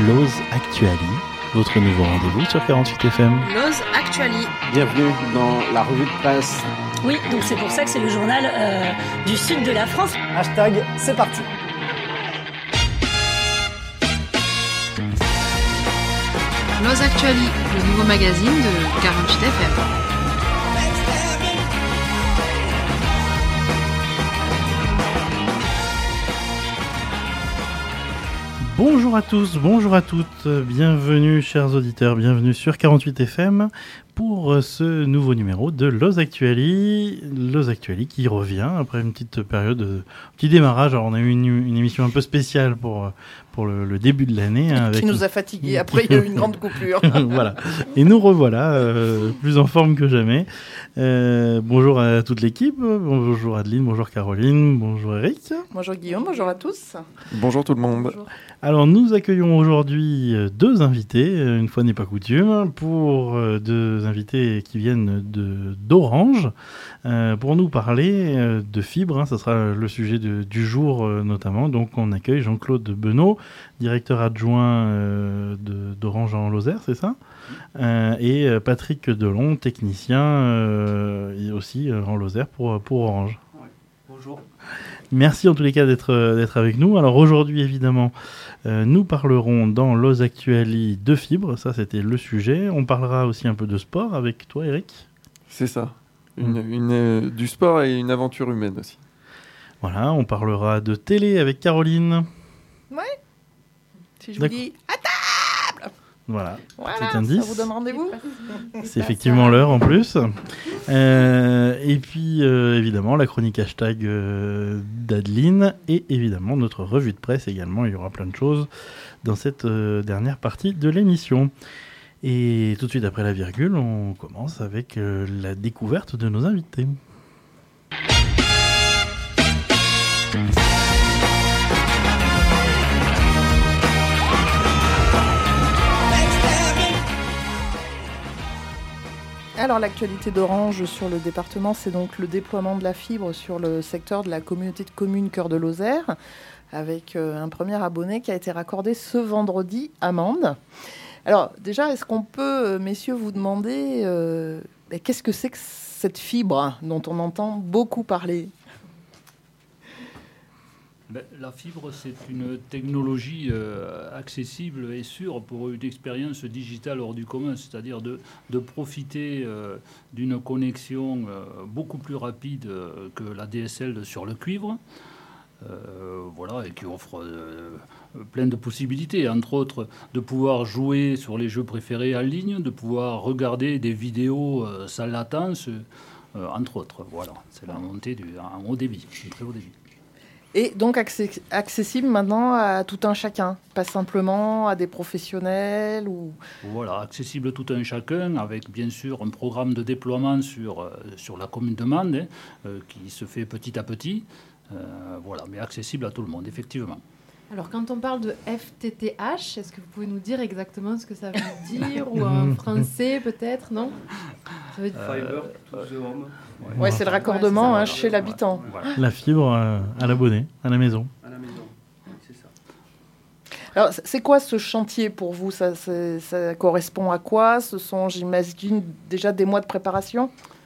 Lose Actuali, votre nouveau rendez-vous sur 48 FM. Lose Actuali. Bienvenue dans la revue de presse. Oui, donc c'est pour ça que c'est le journal du sud de la France. Hashtag, c'est parti. Lose Actuali, le nouveau magazine de 48 FM. Bonjour à tous, bonjour à toutes, bienvenue chers auditeurs, bienvenue sur 48 FM pour ce nouveau numéro de Lose Actuali qui revient après une petite période, petit démarrage. Alors on a eu une émission un peu spéciale pour le début de l'année. Qui nous a fatigués, après il y a eu une grande coupure. Voilà, et nous revoilà, plus en forme que jamais. Bonjour à toute l'équipe, bonjour Adeline, bonjour Caroline, bonjour Eric. Bonjour Guillaume, bonjour à tous. Bonjour tout le monde. Bonjour. Alors nous accueillons aujourd'hui deux invités, une fois n'est pas coutume, pour deux invités qui viennent d'Orange, pour nous parler de fibres, ça sera le sujet du jour notamment. Donc on accueille Jean-Claude Benot, directeur adjoint d'Orange en Lozère, c'est ça ? Et Patrick Delon, technicien aussi en Lozère pour Orange. Ouais. Bonjour. Merci en tous les cas d'être avec nous. Alors aujourd'hui évidemment nous parlerons dans Lose Actuali de fibres, ça c'était le sujet. On parlera aussi un peu de sport avec toi Eric. C'est ça, du sport et une aventure humaine aussi. Voilà, on parlera de télé avec Caroline. Ouais. Si je vous dis à table. Voilà, Voilà, petit indice. ça vous donne rendez-vous. C'est effectivement l'heure en plus. Et puis évidemment la chronique hashtag d'Adeline et évidemment notre revue de presse également. Il y aura plein de choses dans cette dernière partie de l'émission. Et tout de suite après la virgule, on commence avec la découverte de nos invités. Alors l'actualité d'Orange sur le département, c'est donc le déploiement de la fibre sur le secteur de la communauté de communes Cœur de Lozère, avec un premier abonné qui a été raccordé ce vendredi à Mende. Alors déjà, est-ce qu'on peut, messieurs, vous demander qu'est-ce que c'est que cette fibre dont on entend beaucoup parler ? La fibre, c'est une technologie accessible et sûre pour une expérience digitale hors du commun, c'est-à-dire de profiter d'une connexion beaucoup plus rapide que la DSL sur le cuivre, et qui offre plein de possibilités, entre autres de pouvoir jouer sur les jeux préférés en ligne, de pouvoir regarder des vidéos sans latence, entre autres. Voilà, c'est la montée en haut débit, un très haut débit. Et donc accessible maintenant à tout un chacun, pas simplement à des professionnels ou... Voilà, accessible tout un chacun, avec bien sûr un programme de déploiement sur la commune de Mende, qui se fait petit à petit, mais accessible à tout le monde, effectivement. Alors, quand on parle de FTTH, est-ce que vous pouvez nous dire exactement ce que ça veut dire ou en français, peut-être, non ? Ça veut dire... Fiber to the home. Ouais, c'est le raccordement ça, chez l'habitant. Voilà. La fibre à l'abonné, à la maison. À la maison, c'est ça. Alors, c'est quoi ce chantier pour vous ? Ça correspond à quoi ? Ce sont, j'imagine, déjà des mois de préparation ?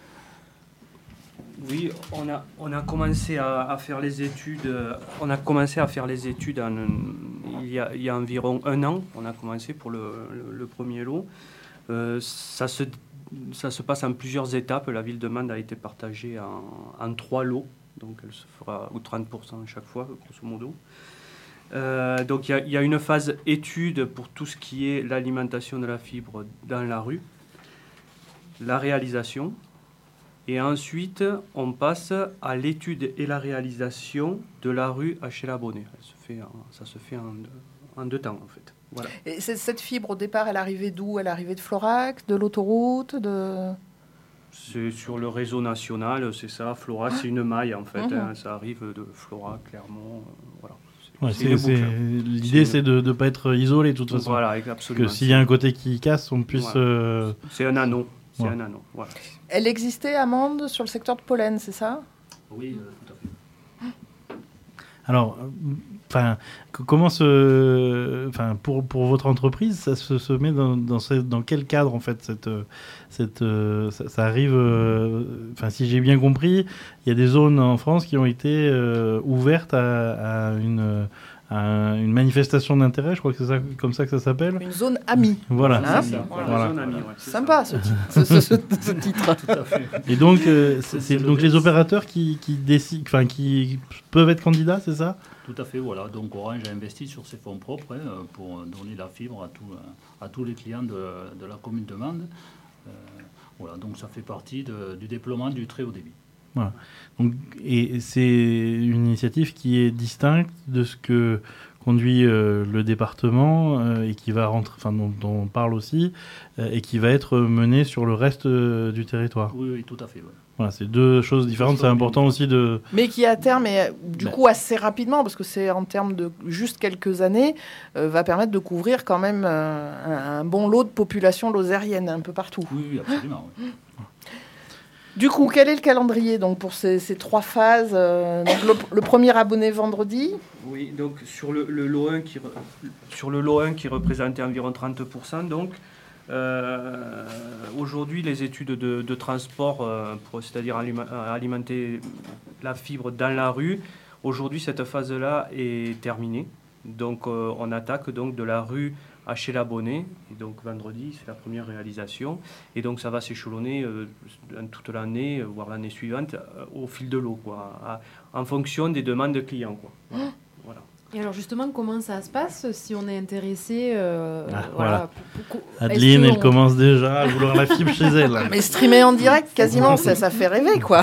Oui, on a commencé à faire les études. On a commencé à faire les études il y a environ 1 an. On a commencé pour le premier lot. Ça se passe en plusieurs étapes. La ville de Mende a été partagée en 3 lots, donc elle se fera ou 30% chaque fois, grosso modo. Donc il y a une phase étude pour tout ce qui est l'alimentation de la fibre dans la rue, la réalisation. Et ensuite, on passe à l'étude et la réalisation de la rue à chez l'abonné. Ça se fait en 2 temps, en fait. Voilà. Et cette fibre, au départ, elle arrivait d'où ? Elle arrivait de Florac, de l'autoroute, de... C'est sur le réseau national, c'est ça. Florac, c'est une maille, en fait. Ça arrive de Florac, Clermont, voilà. L'idée, c'est de ne pas être isolé, de toute façon. Voilà, absolument. Que s'il y a un côté qui casse, on puisse... Voilà. C'est un anneau. C'est un anneau, voilà. Elle existait à Mende sur le secteur de Pollen, c'est ça ? Oui, tout à fait. Alors, comment pour votre entreprise, ça se met dans quel cadre en fait ça arrive. Si j'ai bien compris, il y a des zones en France qui ont été ouvertes à une manifestation d'intérêt, je crois que c'est ça, comme ça que ça s'appelle. Une zone amie. Voilà. Hein, C'est ça. voilà. La zone amie, ouais, c'est Sympa ça. ce titre. Tout à fait. Et donc, c'est donc les opérateurs qui décident, qui peuvent être candidats, c'est ça ? Tout à fait, voilà. Donc Orange a investi sur ses fonds propres pour donner la fibre à tous les clients de la commune de Mende. Voilà, donc ça fait partie du déploiement du très haut débit. Voilà. Donc, et c'est une initiative qui est distincte de ce que conduit le département et qui va rentrer, dont on parle aussi, et qui va être menée sur le reste du territoire. Oui, tout à fait. Ouais. Voilà, c'est deux choses différentes. C'est important aussi de. Mais qui à terme, et du coup assez rapidement, parce que c'est en termes de juste quelques années, va permettre de couvrir quand même un bon lot de population lozérienne un peu partout. Oui, absolument. Oui. Du coup, quel est le calendrier donc, pour ces 3 phases donc le premier abonné vendredi. Oui, donc sur le lot 1 sur le lot 1 qui représentait environ 30%, donc aujourd'hui les études de transport, c'est-à-dire alimenter la fibre dans la rue, aujourd'hui cette phase-là est terminée. Donc on attaque donc de la rue à chez l'abonné, et donc vendredi c'est la première réalisation, et donc ça va s'échelonner toute l'année, voire l'année suivante, au fil de l'eau, quoi, en fonction des demandes clients, quoi. Voilà. Et alors justement, comment ça se passe si on est intéressé voilà. Adeline, elle commence déjà à vouloir la fibre chez elle. Mais streamer en direct, quasiment, ça fait rêver, quoi.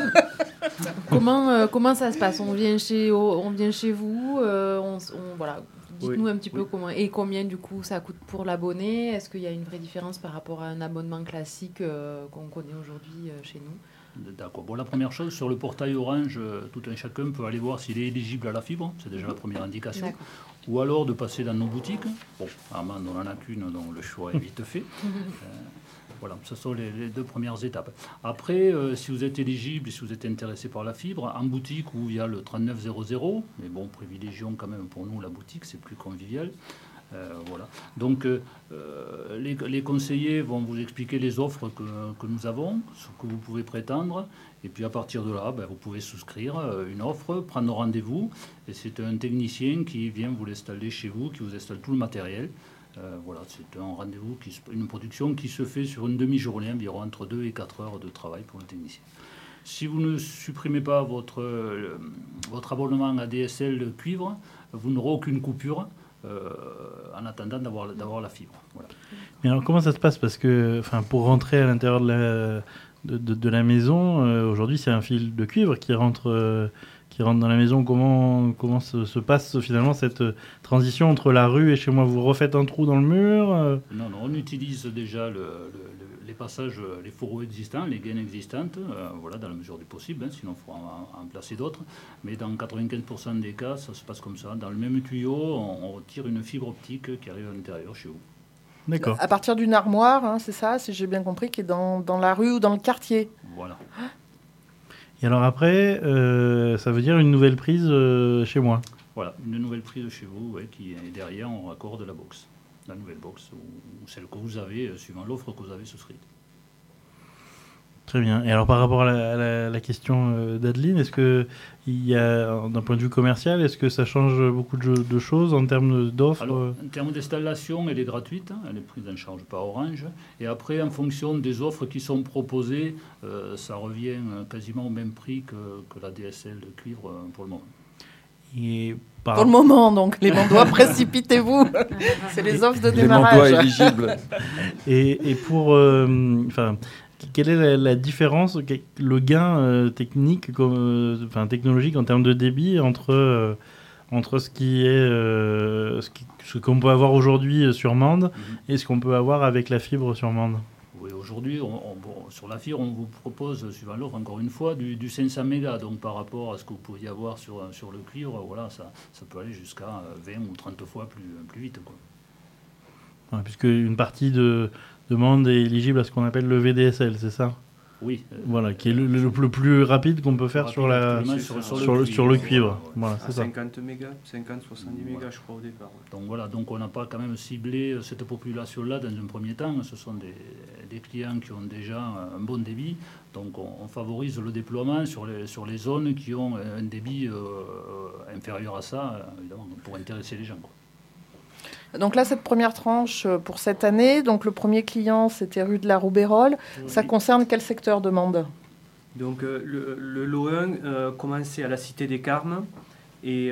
Comment ça se passe ? On vient chez vous, voilà. Dites-nous un petit peu comment et combien du coup ça coûte pour l'abonné. Est-ce qu'il y a une vraie différence par rapport à un abonnement classique qu'on connaît aujourd'hui chez nous ? D'accord. Bon, la première chose, sur le portail Orange, tout un chacun peut aller voir s'il est éligible à la fibre. C'est déjà la première indication. D'accord. Ou alors de passer dans nos boutiques. Bon, à Mende, on n'en a qu'une, donc le choix est vite fait. Voilà, ce sont les 2 premières étapes. Après, si vous êtes éligible, si vous êtes intéressé par la fibre, en boutique où il y a le 3900, mais bon, privilégions quand même pour nous la boutique, c'est plus convivial. Voilà. Donc, les conseillers vont vous expliquer les offres que nous avons, ce que vous pouvez prétendre, et puis à partir de là, vous pouvez souscrire une offre, prendre rendez-vous, et c'est un technicien qui vient vous l'installer chez vous, qui vous installe tout le matériel. Voilà, c'est un rendez-vous, une production qui se fait sur une demi-journée, environ entre 2 et 4 heures de travail pour le technicien. Si vous ne supprimez pas votre abonnement à DSL cuivre, vous n'aurez aucune coupure en attendant d'avoir la fibre. Voilà. Mais alors comment ça se passe ? Parce que pour rentrer à l'intérieur de la maison, aujourd'hui c'est un fil de cuivre qui rentre dans la maison. Comment se passe finalement cette transition entre la rue et chez moi ? Vous refaites un trou dans le mur Non, on utilise déjà les passages, les fourreaux existants, les gaines existantes, voilà, dans la mesure du possible, sinon il faut en placer d'autres. Mais dans 95% des cas, ça se passe comme ça. Dans le même tuyau, on retire une fibre optique qui arrive à l'intérieur chez vous. D'accord. À partir d'une armoire, c'est ça, si j'ai bien compris, qui est dans la rue ou dans le quartier. Voilà. Et alors après, ça veut dire une nouvelle prise chez moi. Voilà, une nouvelle prise chez vous, qui est derrière, on raccorde la box. La nouvelle box, ou celle que vous avez, suivant l'offre que vous avez souscrite. Très bien. Et alors par rapport à la question d'Adeline, est-ce que il y a, d'un point de vue commercial, est-ce que ça change beaucoup de choses en termes d'offres ? Alors, en termes d'installation, elle est gratuite, elle est prise en charge par Orange. Et après, en fonction des offres qui sont proposées, ça revient quasiment au même prix que la DSL de cuivre pour le moment. Et pour le moment, donc, les Mandois, précipitez-vous. C'est les offres de démarrage. Les Mandois éligibles. Et pour... quelle est la différence, le gain technologique en termes de débit entre ce qui est ce qu'on peut avoir aujourd'hui sur Mende et ce qu'on peut avoir avec la fibre sur Mende? Oui, aujourd'hui, sur la fibre, on vous propose, suivant l'offre, encore une fois, du 500 mégas. Donc, par rapport à ce que vous pouviez avoir sur le cuivre, voilà, ça peut aller jusqu'à 20 ou 30 fois plus vite, quoi. Ouais, puisque une partie de Mende est éligible à ce qu'on appelle le VDSL, c'est ça? Oui. Voilà, qui est le plus rapide qu'on peut faire sur le cuivre. Voilà, c'est ça. 50 mégas, 50-70 mégas, je crois, au départ. Donc voilà, donc on n'a pas quand même ciblé cette population-là dans un premier temps. Ce sont des clients qui ont déjà un bon débit. Donc on favorise le déploiement sur les zones qui ont un débit inférieur à ça, évidemment, pour intéresser les gens, quoi. Donc là, cette première tranche pour cette année, donc le premier client, c'était rue de la Roubérole. Oui. Ça concerne quel secteur de Mende ? Donc le lot 1 commençait à la Cité des Carmes et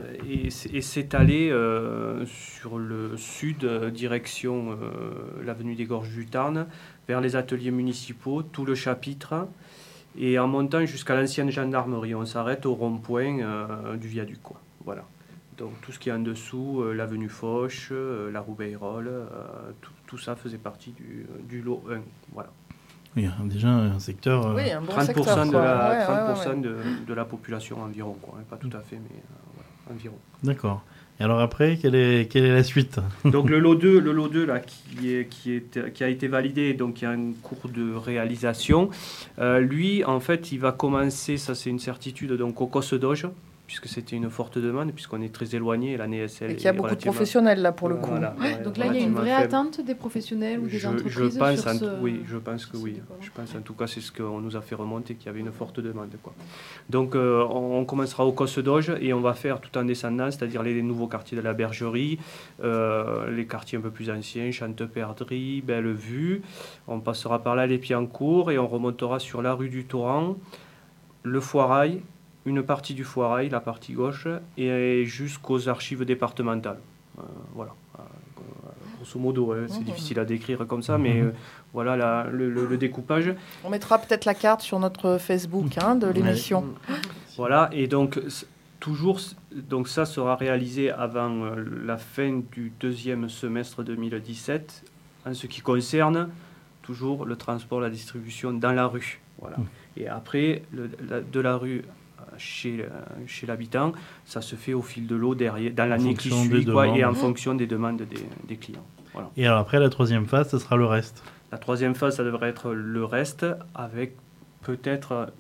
s'étalait sur le sud, direction l'avenue des Gorges du Tarn, vers les ateliers municipaux, tout le chapitre, et en montant jusqu'à l'ancienne gendarmerie. On s'arrête au rond-point du viaduc, quoi. Voilà. Donc tout ce qui est en dessous, l'avenue Foch, la Roubérole, tout ça faisait partie du lot 1. Voilà. Oui, déjà un secteur... Oui, un bon 30% secteur, 30% de la population environ, quoi. Pas tout à fait, mais voilà, environ. D'accord. Et alors après, quelle est la suite ? Donc le lot 2 là, qui a été validé, donc il y a un cours de réalisation. Lui, en fait, il va commencer, ça c'est une certitude, donc au COS Doge, puisque c'était une forte demande, puisqu'on est très éloigné, la NSL. Et qu'il y a beaucoup de professionnels là pour le coup. Voilà, donc là, il y a une vraie attente des professionnels ou des entreprises Oui, je pense que oui. Je pense en tout cas, c'est ce qu'on nous a fait remonter, qu'il y avait une forte demande, quoi. Donc on commencera au COS Doge et on va faire tout en descendant, c'est-à-dire les nouveaux quartiers de la Bergerie, les quartiers un peu plus anciens, Chanteperdrie, Bellevue. On passera par là les Pieds-en-Cour et on remontera sur la rue du Torrent, le Foirail, une partie du Foirail, la partie gauche, et jusqu'aux archives départementales. Voilà. Grosso modo, c'est difficile à décrire comme ça, mais voilà le découpage. On mettra peut-être la carte sur notre Facebook de l'émission. Voilà, et donc donc ça sera réalisé avant la fin du deuxième semestre 2017, en ce qui concerne toujours le transport, la distribution dans la rue. Voilà. Et après, de la rue chez l'habitant, ça se fait au fil de l'eau derrière, dans l'année qui suit, et en fonction des demandes des clients. Voilà. Et alors après, la troisième phase, ce sera le reste. La troisième phase, ça devrait être le reste, avec peut-être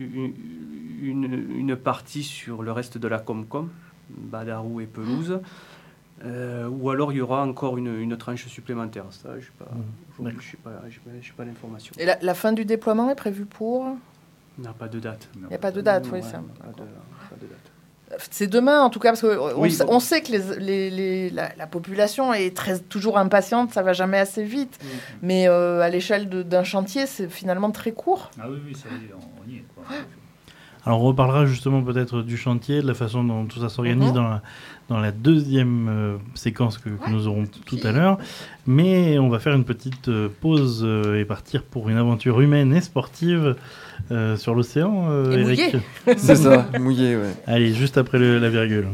une partie sur le reste de la Comcom, Badarou et Pelouse, ou alors il y aura encore une tranche supplémentaire. Ça, je n'ai pas l'information. Et la fin du déploiement est prévue pour ? Il n'y a pas de date. Il n'y a pas de date, oui. Pas de date. C'est demain, en tout cas, parce qu'on sait que la population est toujours impatiente, ça ne va jamais assez vite. Mais à l'échelle d'un chantier, c'est finalement très court. Ah oui, ça y est, on y est, quoi. Alors on reparlera justement peut-être du chantier, de la façon dont tout ça s'organise dans la deuxième séquence que nous aurons tout à l'heure. Mais on va faire une petite pause et partir pour une aventure humaine et sportive sur l'océan, Eric. C'est ça, mouillé, ouais. Allez, juste après la virgule.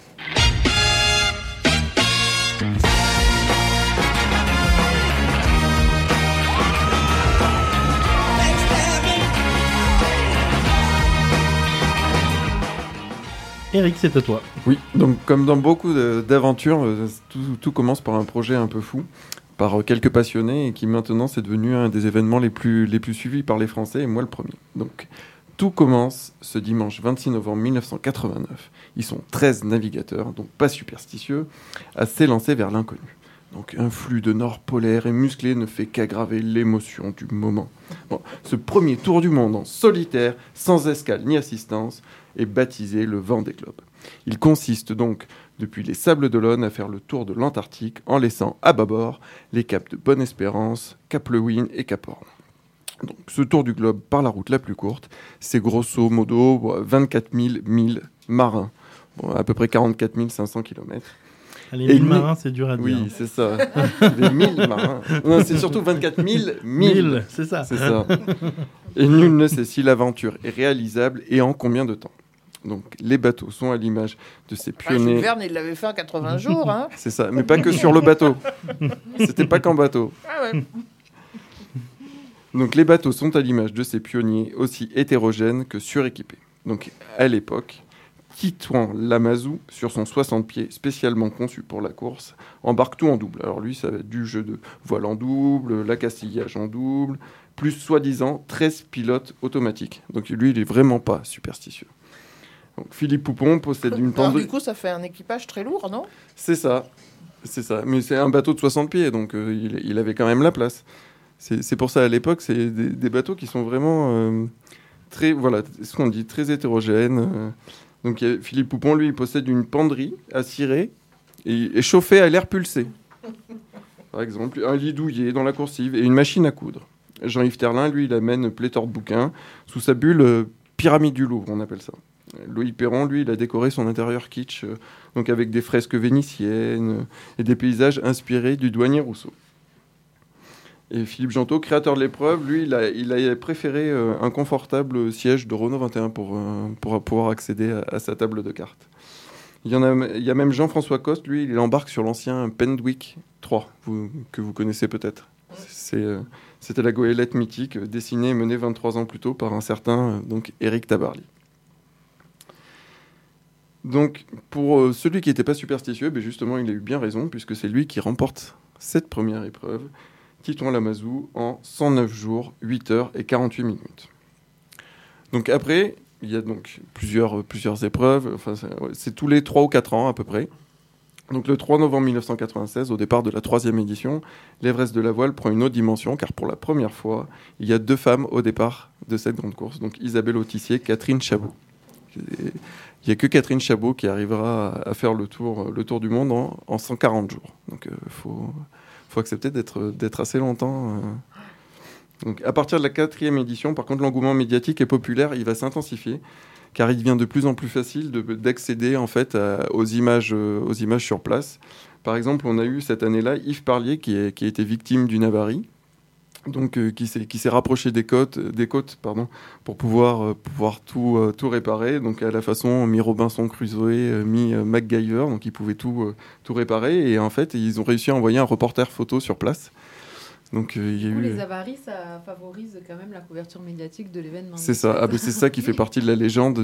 Eric, c'est à toi. Oui, donc comme dans beaucoup d'aventures, tout commence par un projet un peu fou, par quelques passionnés, et qui maintenant c'est devenu un des événements les plus suivis par les Français, et moi le premier. Donc tout commence ce dimanche 26 novembre 1989. Ils sont 13 navigateurs, donc pas superstitieux, à s'élancer vers l'inconnu. Donc un flux de nord polaire et musclé ne fait qu'aggraver l'émotion du moment. Bon, ce premier tour du monde en solitaire, sans escale ni assistance, est baptisé le Vendée Globe. Il consiste donc, depuis les Sables d'Olonne, à faire le tour de l'Antarctique en laissant à bâbord les caps de Bonne-Espérance, Cap-Lewin et Cap-Horn. Donc, ce tour du globe par la route la plus courte, c'est grosso modo 24 000 milles marins, à peu près 44 500 km. Les 1000 marins, c'est dur à dire. Oui, c'est ça. Les 1000 marins. Non, c'est surtout 24 000 milles. C'est ça. C'est ça. Et nul ne sait si l'aventure est réalisable et en combien de temps. Donc, les bateaux sont à l'image de ces pionniers. Jules Verne, il l'avait fait en 80 jours. Hein. C'est ça, mais pas que sur le bateau. C'était pas qu'en bateau. Ah ouais. Donc, les bateaux sont à l'image de ces pionniers aussi hétérogènes que suréquipés. Donc, à l'époque, Titouan Lamazou, sur son 60 pieds spécialement conçu pour la course, embarque tout en double. Alors lui, ça va être du jeu de voile en double, l'accastillage en double, plus soi-disant 13 pilotes automatiques. Donc lui, il est vraiment pas superstitieux. Donc, Philippe Poupon possède une Alors, penderie. du coup, ça fait un équipage très lourd, non ? C'est ça. Mais c'est un bateau de 60 pieds, donc il avait quand même la place. C'est pour ça, à l'époque, c'est des bateaux qui sont vraiment très, voilà, ce qu'on dit, très hétérogènes. Donc Philippe Poupon, lui, il possède une penderie à cirer et chauffée à l'air pulsé. Par exemple, un lit douillet dans la coursive et une machine à coudre. Jean-Yves Terlin, lui, il amène pléthore de bouquins sous sa bulle pyramide du Louvre, on appelle ça. Loïc Perron, lui, il a décoré son intérieur kitsch, donc avec des fresques vénitiennes et des paysages inspirés du douanier Rousseau. Et Philippe Gentot, créateur de l'épreuve, lui, il a préféré un confortable siège de Renault 21 pour pouvoir accéder à sa table de cartes. Il y a même Jean-François Coste, lui, il embarque sur l'ancien Pendwick 3, que vous connaissez peut-être. C'était la goélette mythique, dessinée et menée 23 ans plus tôt par un certain donc Éric Tabarly. Donc, pour celui qui n'était pas superstitieux, justement, il a eu bien raison, puisque c'est lui qui remporte cette première épreuve, Titouan Lamazou, en 109 jours, 8 heures et 48 minutes. Donc après, il y a donc plusieurs épreuves, enfin, c'est tous les 3 ou 4 ans à peu près. Donc le 3 novembre 1996, au départ de la 3e édition, l'Everest de la voile prend une autre dimension, car pour la première fois, il y a 2 femmes au départ de cette grande course, donc Isabelle Autissier, Catherine Chabot. Il n'y a que Catherine Chabot qui arrivera à faire le tour du monde en 140 jours. Donc faut accepter d'être assez longtemps. Donc, à partir de la 4e édition, par contre, l'engouement médiatique et populaire, il va s'intensifier, car il devient de plus en plus facile d'accéder en fait aux images sur place. Par exemple, on a eu cette année-là Yves Parlier qui a été victime d'une avarie, donc qui s'est rapproché des côtes, pour pouvoir tout réparer, donc à la façon mi-Robinson Crusoe, mi-MacGyver, donc ils pouvaient tout réparer, et en fait ils ont réussi à envoyer un reporter photo sur place. Donc il y a eu les avaries, ça favorise quand même la couverture médiatique de l'événement. C'est ça, c'est ça qui fait partie de la légende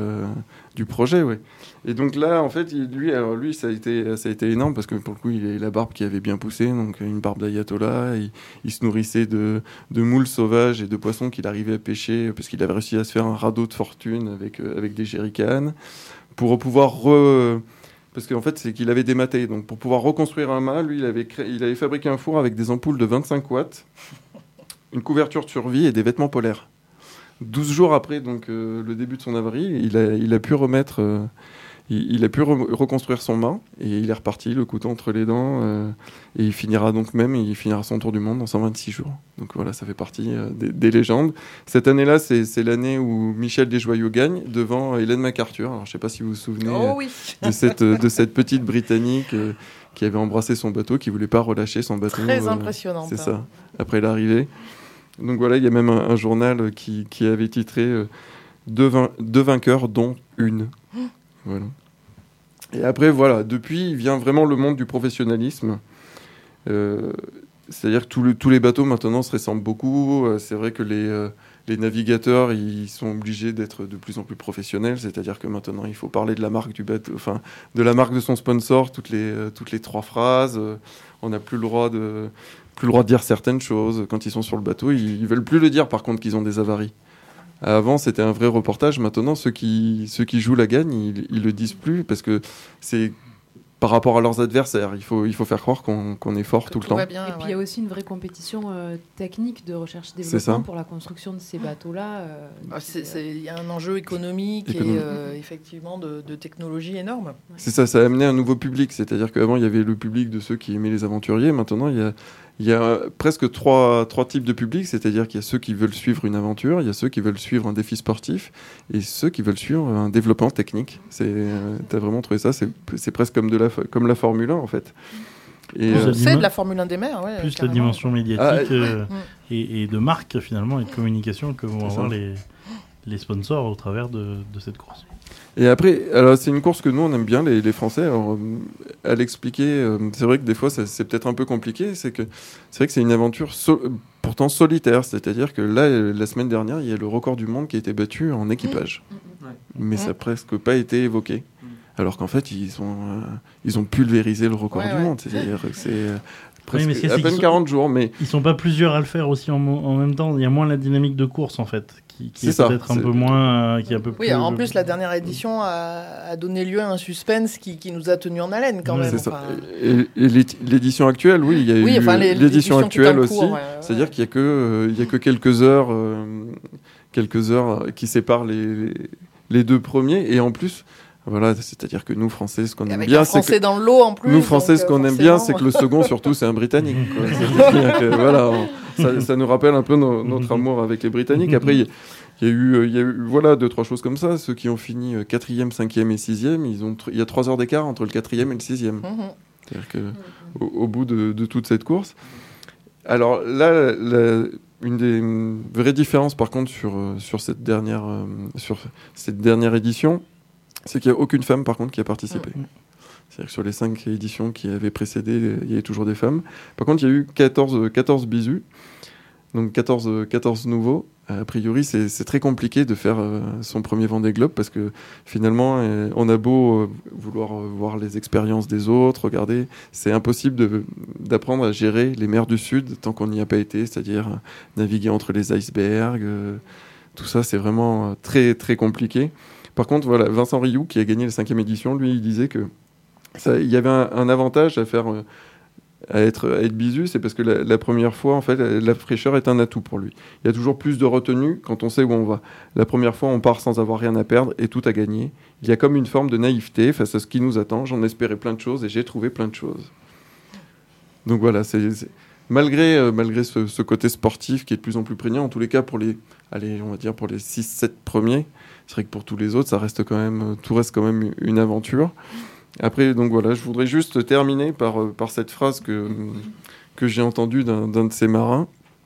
du projet, ouais. Et donc là, en fait, lui, ça a été énorme parce que pour le coup, il a la barbe qui avait bien poussé, donc une barbe d'ayatollah. Il se nourrissait de moules sauvages et de poissons qu'il arrivait à pêcher parce qu'il avait réussi à se faire un radeau de fortune avec des jerrycans pour pouvoir parce qu'en fait, c'est qu'il avait dématé. Donc, pour pouvoir reconstruire un mât, lui, il avait fabriqué un four avec des ampoules de 25 watts, une couverture de survie et des vêtements polaires. 12 jours après donc, le début de son avarie, il a pu remettre... Il a pu reconstruire son mât et il est reparti, le couteau entre les dents. Et il finira son tour du monde en 126 jours. Donc voilà, ça fait partie des légendes. Cette année-là, c'est l'année où Michel Desjoyaux gagne devant Hélène MacArthur. Alors je ne sais pas si vous vous souvenez de cette petite Britannique qui avait embrassé son bateau, qui ne voulait pas relâcher son bateau. Très impressionnante. C'est ça, après l'arrivée. Donc voilà, il y a même un journal qui avait titré deux vainqueurs, dont une. Voilà. Et après, voilà, depuis, vient vraiment le monde du professionnalisme. C'est-à-dire que tous les bateaux, maintenant, se ressemblent beaucoup. C'est vrai que les navigateurs, ils sont obligés d'être de plus en plus professionnels. C'est-à-dire que maintenant, il faut parler de la marque du bateau, enfin, de la marque de son sponsor toutes les 3 phrases. On n'a plus le droit de dire certaines choses. Quand ils sont sur le bateau, ils veulent plus le dire, par contre, qu'ils ont des avaries. Avant, c'était un vrai reportage. Maintenant, ceux qui jouent la gagne, ils le disent plus parce que c'est par rapport à leurs adversaires. Il faut faire croire qu'on est fort tout le temps. Bien, et puis il y a aussi une vraie compétition technique de recherche et développement pour la construction de ces bateaux-là. Il y a un enjeu économique. Et effectivement de technologie énorme. Ouais. C'est ça a amené un nouveau public. C'est-à-dire qu'avant, il y avait le public de ceux qui aimaient les aventuriers. Maintenant, il y a presque trois types de publics, c'est-à-dire qu'il y a ceux qui veulent suivre une aventure, il y a ceux qui veulent suivre un défi sportif, et ceux qui veulent suivre un développement technique. T'as vraiment trouvé ça, c'est presque comme la Formule 1, en fait. Et c'est de la Formule 1 des mers, ouais. Plus carrément. La dimension médiatique et de marque, finalement, et de communication que vont avoir les sponsors au travers de cette course. Et après, alors c'est une course que nous on aime bien, les Français. Alors, à l'expliquer, c'est vrai que des fois c'est peut-être un peu compliqué. C'est vrai que c'est une aventure pourtant solitaire. C'est-à-dire que là, la semaine dernière, il y a le record du monde qui a été battu en équipage. mais ça n'a presque pas été évoqué. Alors qu'en fait, ils ont pulvérisé le record du monde. C'est-à-dire que c'est presque à peine 40 jours. Mais ils ne sont pas plusieurs à le faire aussi en même temps. Il y a moins la dynamique de course, en fait, qui est peut-être un peu moins... qui est un peu plus... Oui, en plus, la dernière édition a donné lieu à un suspense qui nous a tenus en haleine, quand même. C'est ça. Et l'édition actuelle, oui, il y a eu l'édition actuelle aussi. C'est-à-dire qu'il n'y a que quelques heures qui séparent les deux premiers. Et en plus... Voilà, c'est-à-dire que nous, Français, ce qu'on aime bien, c'est que... dans le lot, en plus. Nous, Français, ce qu'on aime bien, c'est que le second, surtout, c'est un Britannique. Quoi. C'est-à-dire que, voilà, ça nous rappelle un peu notre amour avec les Britanniques. Après, il y a eu voilà, 2-3 choses comme ça. Ceux qui ont fini 4e, 5e et 6e, il y a 3 heures d'écart entre le 4e et le 6e. C'est-à-dire qu'au bout de toute cette course... Alors là, une des vraies différences, par contre, sur cette dernière édition... c'est qu'il n'y a aucune femme, par contre, qui a participé. C'est-à-dire que sur les 5 éditions qui avaient précédé, il y avait toujours des femmes. Par contre, il y a eu 14 bisous, donc 14 nouveaux. A priori, c'est très compliqué de faire son premier Vendée Globe, parce que finalement, on a beau vouloir voir les expériences des autres, regarder, c'est impossible d'apprendre à gérer les mers du Sud tant qu'on n'y a pas été, c'est-à-dire naviguer entre les icebergs. Tout ça, c'est vraiment très, très compliqué. Par contre, voilà, Vincent Rioux, qui a gagné la 5e édition, lui, il disait que il y avait un avantage à être bisu, c'est parce que la première fois, en fait, la fraîcheur est un atout pour lui. Il y a toujours plus de retenue quand on sait où on va. La première fois, on part sans avoir rien à perdre et tout à gagner. Il y a comme une forme de naïveté face à ce qui nous attend. J'en espérais plein de choses et j'ai trouvé plein de choses. Donc voilà, malgré ce côté sportif qui est de plus en plus prégnant, en tous les cas pour les 6-7 premiers, c'est vrai que pour tous les autres, tout reste quand même une aventure. Après, donc voilà, je voudrais juste terminer par cette phrase que j'ai entendue d'un de ces marins.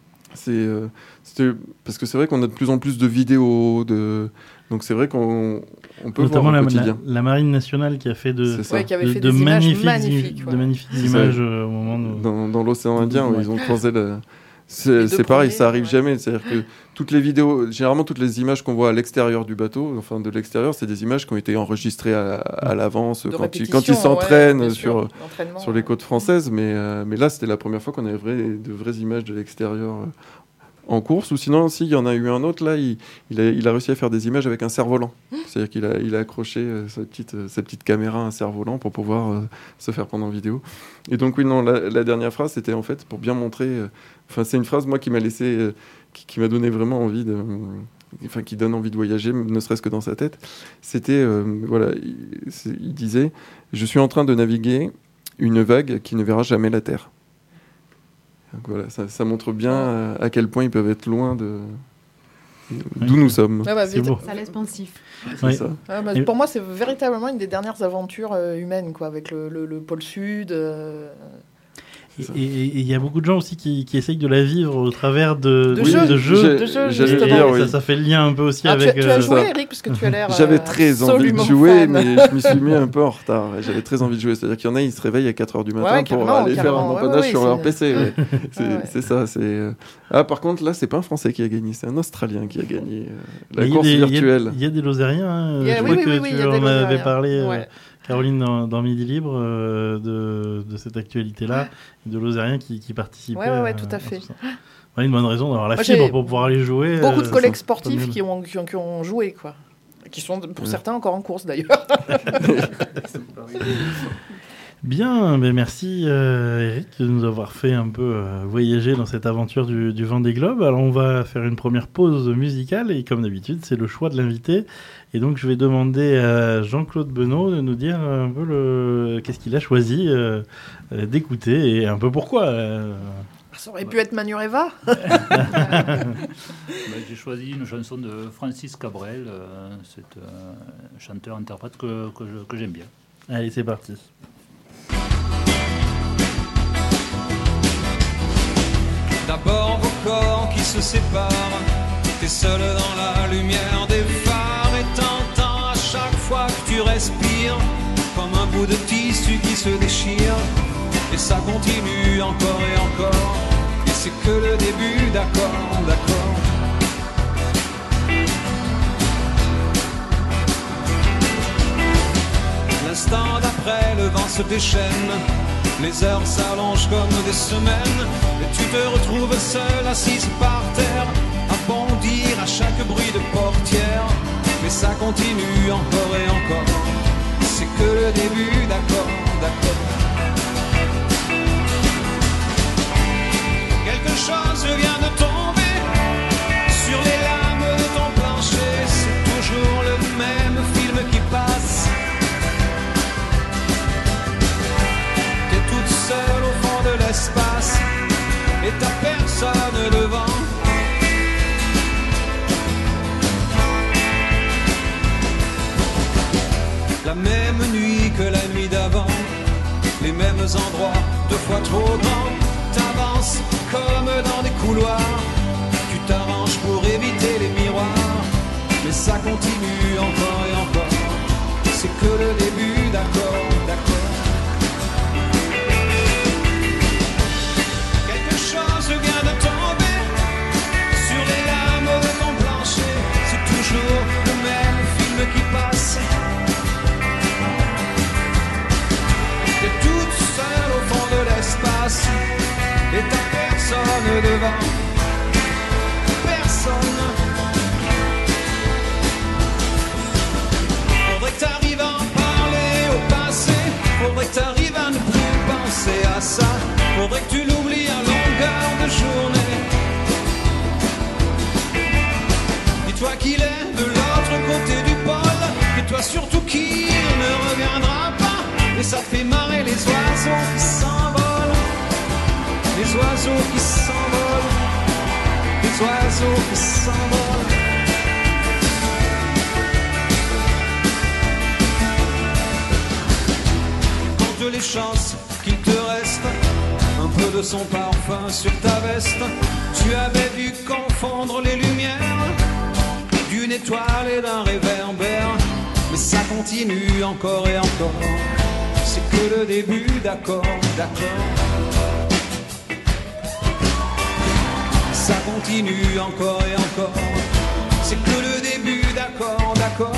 Parce que c'est vrai qu'on a de plus en plus de vidéos, donc c'est vrai qu'on peut notamment voir au quotidien. La Marine nationale qui a fait qui avait fait des images magnifiques. De magnifiques images au moment dans l'océan Indien, où ils ont croisé c'est pareil, ça arrive jamais. C'est-à-dire que toutes les vidéos, généralement toutes les images qu'on voit à l'extérieur du bateau, enfin de l'extérieur, c'est des images qui ont été enregistrées à l'avance quand ils s'entraînent sur les côtes françaises. Mais là, c'était la première fois qu'on avait de vraies images de l'extérieur en course. Ou sinon, il y en a eu un autre là, il a réussi à faire des images avec un cerf-volant. C'est-à-dire qu'il a accroché sa petite caméra à un cerf-volant pour pouvoir se faire prendre en vidéo. Et donc oui, non, la dernière phrase, c'était en fait pour bien montrer. C'est une phrase moi qui m'a laissé, qui m'a donné vraiment envie qui donne envie de voyager, ne serait-ce que dans sa tête. C'était voilà, il disait, je suis en train de naviguer une vague qui ne verra jamais la terre. Donc voilà, ça montre bien à quel point ils peuvent être loin d'où nous sommes. C'est beau. Ça laisse pensif. C'est ça. Pour moi, c'est véritablement une des dernières aventures humaines, quoi, avec le pôle Sud. Et il y a beaucoup de gens aussi qui essayent de la vivre au travers de jeux. J'allais dire, oui. Ça fait le lien un peu aussi avec... Tu as joué, Eric, parce que tu as l'air J'avais très envie de jouer, mais je m'y suis mis un peu en retard. J'avais très envie de jouer. C'est-à-dire qu'il y en a, ils se réveillent à 4h du matin pour aller faire un empannage sur leur PC. C'est ça. Par contre, là, c'est pas un Français qui a gagné, c'est un Australien qui a gagné la course virtuelle. Il y a des Lozériens. Je crois que tu en avais parlé... Caroline, dans Midi Libre, de cette actualité-là, de Lozériens qui participait. Oui, tout à fait. Une bonne raison d'avoir la fibre pour pouvoir aller jouer. Beaucoup de collègues sportifs qui ont joué, quoi. Qui sont, pour certains, encore en course, d'ailleurs. Bien, merci Eric de nous avoir fait un peu voyager dans cette aventure du Vendée Globe. Alors on va faire une première pause musicale et comme d'habitude c'est le choix de l'invité. Et donc je vais demander à Jean-Claude Benot de nous dire un peu qu'est-ce qu'il a choisi d'écouter et un peu pourquoi. Ça aurait pu être Manureva. J'ai choisi une chanson de Francis Cabrel, c'est un chanteur-interprète que j'aime bien. Allez, c'est parti. D'abord vos corps qui se séparent, t'es seul dans la lumière des phares et t'entends à chaque fois que tu respires comme un bout de tissu qui se déchire. Et ça continue encore et encore, et c'est que le début, d'accord. après le vent se déchaîne. Les heures s'allongent comme des semaines et tu te retrouves seule assise par terre à bondir à chaque bruit de portière. Mais ça continue encore et encore, c'est que le début, d'accord, d'accord. Quelque chose vient de tomber sur les lames de ton plancher. C'est toujours le même film qui passe. T'es toute seule au fond de l'espace et t'as personne devant. La même nuit que la nuit d'avant, les mêmes endroits, 2 fois trop grands. T'avances comme dans des couloirs, tu t'arranges pour éviter les miroirs, mais ça continue encore et encore, c'est que le début, d'accord, d'accord. Quelque chose vient de tomber sur les lames de ton plancher, c'est toujours le même film qui passe. T'es toute seule au fond de l'espace et t'as personne devant, personne. Faudrait que t'arrives à en parler au passé, faudrait que t'arrives à ne plus penser à ça, faudrait que tu l'oublies à longueur de journée. Dis-toi qu'il est de l'autre côté du pôle, et toi surtout qu'il ne reviendra pas, et ça te fait marrer les oiseaux qui s'envolent. Les oiseaux qui s'envolent, les oiseaux qui s'envolent. Compte les chances qu'il te reste, un peu de son parfum sur ta veste. Tu avais dû confondre les lumières d'une étoile et d'un réverbère, mais ça continue encore et encore, c'est que le début, d'accord, d'accord. Ça continue encore et encore, c'est que le début, d'accord, d'accord.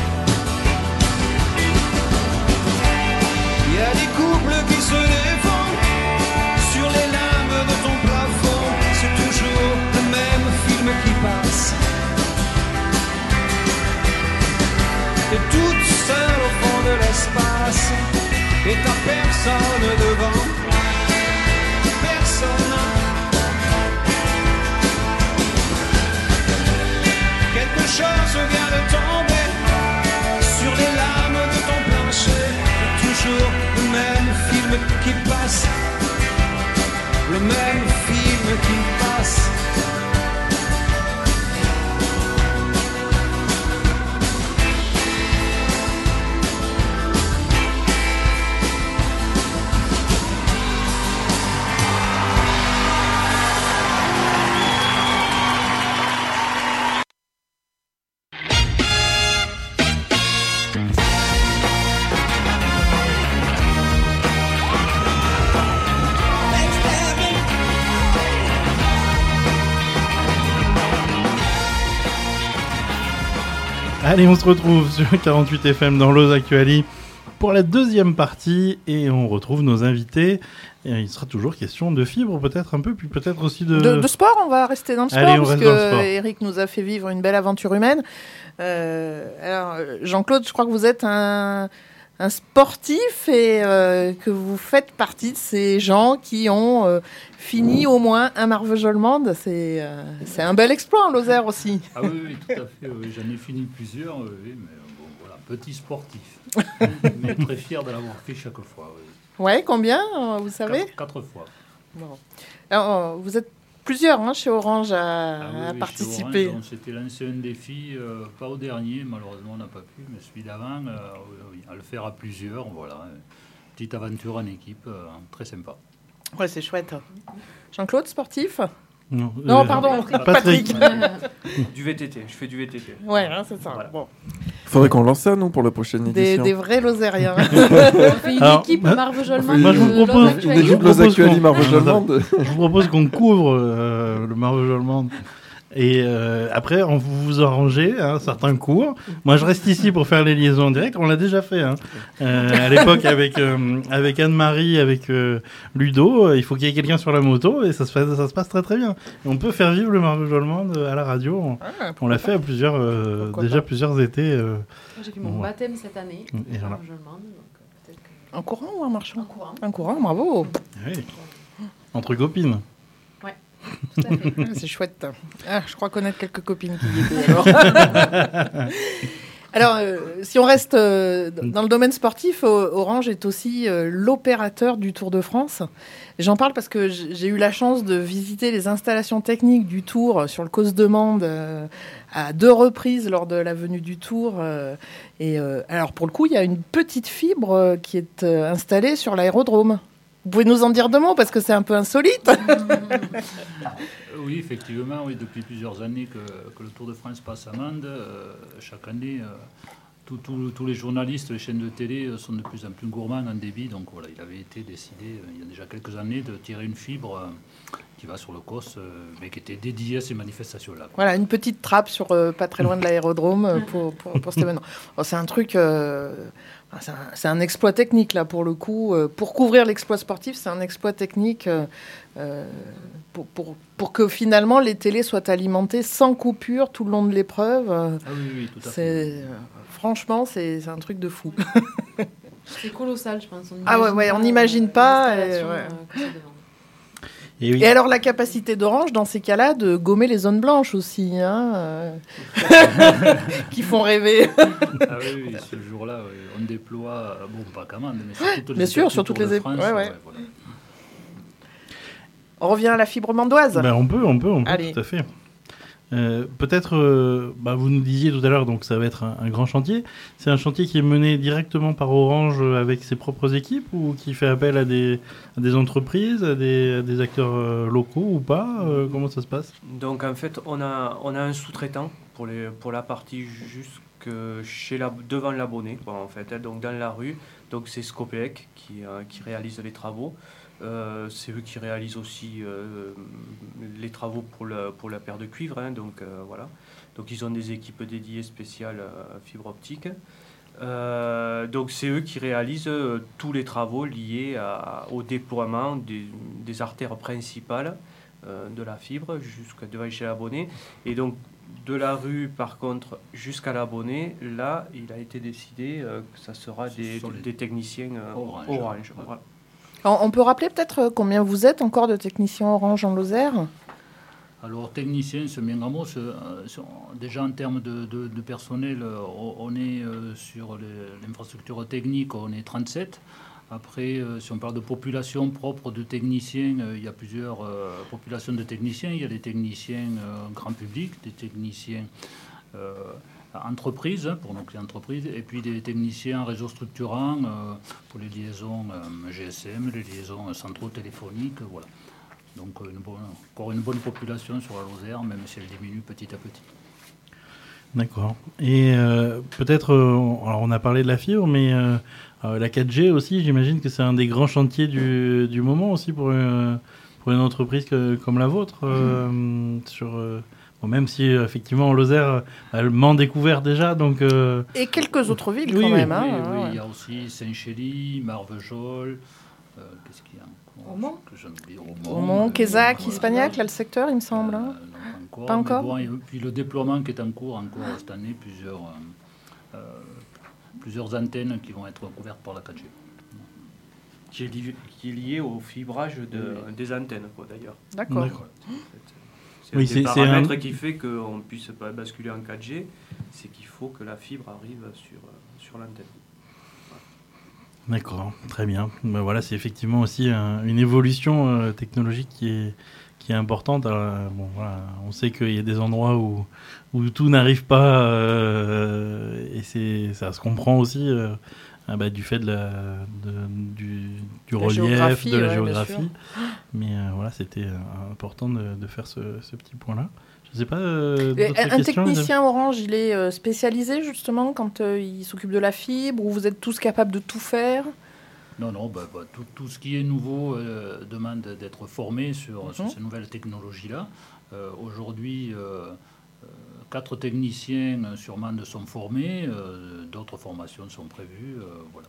Il y a des couples qui se défendent sur les lames de ton plafond, c'est toujours le même film qui passe. T'es toute seule au fond de l'espace et t'as personne devant, personne. Quelque chose vient de tomber sur les lames de ton plancher. C'est toujours le même film qui passe, le même film qui passe. Allez, on se retrouve sur 48 FM dans l'Ose Actuali pour la deuxième partie et on retrouve nos invités. Et il sera toujours question de fibres, peut-être un peu, puis peut-être aussi de sport. On va rester dans le sport, Allez, parce que Eric nous a fait vivre une belle aventure humaine. Alors, Jean-Claude, je crois que vous êtes un sportif et que vous faites partie de ces gens qui ont fini au moins un Marvejols-Monde. C'est un bel exploit en Lozère aussi. Ah oui, tout à fait. Oui. J'en ai fini plusieurs, oui, mais bon, voilà, petit sportif. Mais très fier de l'avoir fait chaque fois. Oui. Ouais, combien, vous savez ? 4 fois. Bon. Alors, vous êtes plusieurs chez Orange à participer. Orange, c'était lancé un défi, pas au dernier, malheureusement on n'a pas pu, mais celui d'avant, oui, à le faire à plusieurs, voilà. Petite aventure en équipe, très sympa. Ouais, c'est chouette. Jean-Claude, sportif ? Non, pardon, Patrick. Du VTT, je fais du VTT. Ouais, c'est ça. Voilà. Bon. Faudrait qu'on lance ça, non, pour la prochaine édition. Des vrais Lozériens. On fait une équipe Marvejols-Monde. Moi, je vous propose une équipe Lozère Actuali Marvejols-Monde. Je vous propose qu'on couvre le Marvejols-Monde Et après, vous arrangez certains cours. Moi, je reste ici pour faire les liaisons en direct. On l'a déjà fait. À l'époque, avec Anne-Marie, avec Ludo, il faut qu'il y ait quelqu'un sur la moto et ça se passe très très bien. Et on peut faire vivre le Marvejolement à la radio. On l'a fait à plusieurs étés. J'ai fait mon baptême cette année. Et voilà. En courant ou en marchant ? En courant. En courant, bravo. Oui. Entre copines. Ouais, tout à fait. C'est chouette. Je crois connaître quelques copines qui y étaient alors. Alors, si on reste dans le domaine sportif, Orange est aussi l'opérateur du Tour de France. J'en parle parce que j'ai eu la chance de visiter les installations techniques du Tour sur le Causse de Mende à 2 reprises lors de la venue du Tour. Alors, pour le coup, il y a une petite fibre qui est installée sur l'aérodrome. Vous pouvez nous en dire 2 mots parce que c'est un peu insolite. Oui, effectivement, oui, depuis plusieurs années que le Tour de France passe à Mende. Chaque année, tous les journalistes, les chaînes de télé sont de plus en plus gourmands en débit. Donc voilà, il avait été décidé il y a déjà quelques années de tirer une fibre qui va sur le COS, mais qui était dédiée à ces manifestations-là. Voilà, une petite trappe sur pas très loin de l'aérodrome pour cet événement. C'est un truc... c'est un exploit technique, là, pour le coup. Pour couvrir l'exploit sportif, c'est un exploit technique pour que, finalement, les télés soient alimentées sans coupure tout le long de l'épreuve. Oui, tout à fait. Franchement, c'est un truc de fou. C'est colossal, je pense. On n'imagine pas. Et alors, la capacité d'Orange, dans ces cas-là, de gommer les zones blanches aussi, qui font rêver. Oui, ce jour-là, on déploie, pas qu'à Mende, mais sur toutes les bien sûr, sur toutes les épreuves. Voilà. On revient à la fibre mandoise. On peut, Allez. tout à fait. Peut-être, vous nous disiez tout à l'heure, donc ça va être un grand chantier. C'est un chantier qui est mené directement par Orange avec ses propres équipes ou qui fait appel à des entreprises, à des acteurs locaux ou pas comment ça se passe ? Donc en fait, on a un sous-traitant pour la partie jusque devant l'abonné, en fait, donc dans la rue. Donc c'est Scopec qui réalise les travaux. C'est eux qui réalisent aussi les travaux pour la paire de cuivre, donc voilà. Donc ils ont des équipes dédiées spéciales fibre optique. Donc c'est eux qui réalisent tous les travaux liés au déploiement des artères principales de la fibre jusqu'à devant chez l'abonné. Et donc de la rue, par contre, jusqu'à l'abonné, là, il a été décidé que ça sera des techniciens Orange. Voilà. On peut rappeler peut-être combien vous êtes encore de techniciens Orange en Lozère ? Alors, techniciens, c'est bien grand mot. Déjà, en termes de personnel, on est sur l'infrastructure technique, on est 37. Après, si on parle de population propre de techniciens, il y a plusieurs populations de techniciens. Il y a des techniciens grand public, des techniciens entreprises, pour nos clients entreprises, et puis des techniciens réseau structurant pour les liaisons GSM, les liaisons centraux téléphoniques, voilà. Donc encore une bonne population sur la Lozère, même si elle diminue petit à petit. D'accord. Et peut-être, alors on a parlé de la fibre, mais la 4G aussi, j'imagine que c'est un des grands chantiers du moment aussi pour une entreprise comme la vôtre, même si effectivement en Lozère, elle m'en découvert déjà. Donc, et quelques autres villes oui, quand même. Oui, il y a aussi Saint-Chély, Marvejols, qu'est-ce qu'il y a encore Aumont, Quézac, Hispagnac, là le secteur, il me semble. Non, pas encore. Bon, et puis le déploiement qui est en cours encore cette année, plusieurs antennes qui vont être couvertes par la 4G. Qui est lié au fibrage des antennes, d'ailleurs. D'accord. C'est un paramètre qui fait qu'on ne puisse pas basculer en 4G, c'est qu'il faut que la fibre arrive sur l'antenne. D'accord, très bien. Voilà, c'est effectivement aussi une évolution technologique qui est importante. Alors, on sait qu'il y a des endroits où tout n'arrive pas et ça se comprend aussi du fait du relief, de la géographie. Mais c'était important de faire ce petit point-là. Je ne sais pas. Un technicien Orange, il est spécialisé justement quand il s'occupe de la fibre, ou vous êtes tous capables de tout faire ? Non, tout ce qui est nouveau demande d'être formé sur ces nouvelles technologies-là. Aujourd'hui, 4 techniciens sur Mende sont formés, d'autres formations sont prévues. Voilà.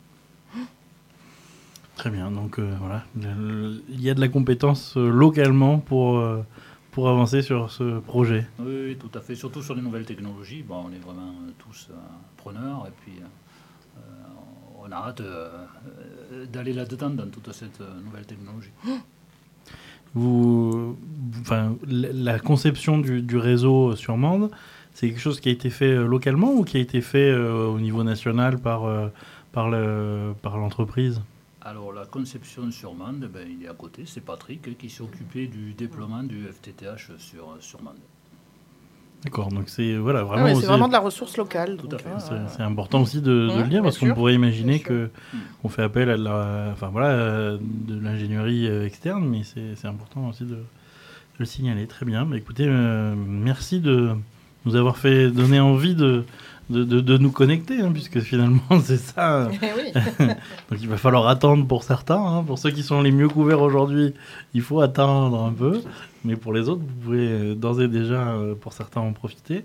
Très bien, donc voilà, il y a de la compétence localement pour avancer sur ce projet. Oui, tout à fait, surtout sur les nouvelles technologies. Bon, on est vraiment tous preneurs et puis on a hâte d'aller là-dedans dans toute cette nouvelle technologie. La conception du réseau sur Mende, c'est quelque chose qui a été fait localement ou qui a été fait au niveau national par l'entreprise ? Alors la conception sur Mende, il est à côté, c'est Patrick qui s'est occupé du déploiement du FTTH sur Mende. D'accord, donc c'est vraiment, c'est vraiment de la ressource locale. Tout à fait. C'est important aussi de le dire parce qu'on pourrait imaginer qu'on fait appel à de l'ingénierie externe, mais c'est important aussi de le signaler. Très bien, écoutez, merci de nous avoir fait donner envie de nous connecter, puisque finalement c'est ça. Donc il va falloir attendre pour certains. Pour ceux qui sont les mieux couverts aujourd'hui, il faut attendre un peu. Mais pour les autres, vous pouvez d'ores et déjà, pour certains, en profiter.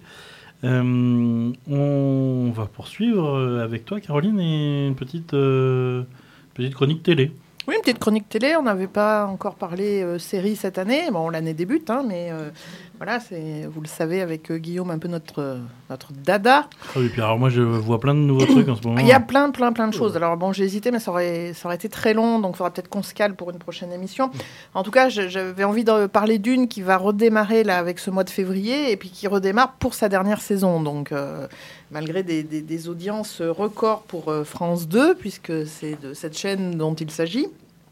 On va poursuivre avec toi, Caroline, et une petite chronique télé. Oui, une petite chronique télé. On n'avait pas encore parlé série cette année. Bon, l'année débute, mais voilà, vous le savez, avec Guillaume, un peu notre dada. Ah oui, puis alors moi, je vois plein de nouveaux trucs en ce moment. Il y a plein de choses. Alors bon, j'ai hésité, mais ça aurait été très long, donc il faudra peut-être qu'on se cale pour une prochaine émission. En tout cas, j'avais envie de parler d'une qui va redémarrer là avec ce mois de février, et puis qui redémarre pour sa dernière saison. Donc, malgré des audiences records pour France 2, puisque c'est de cette chaîne dont il s'agit.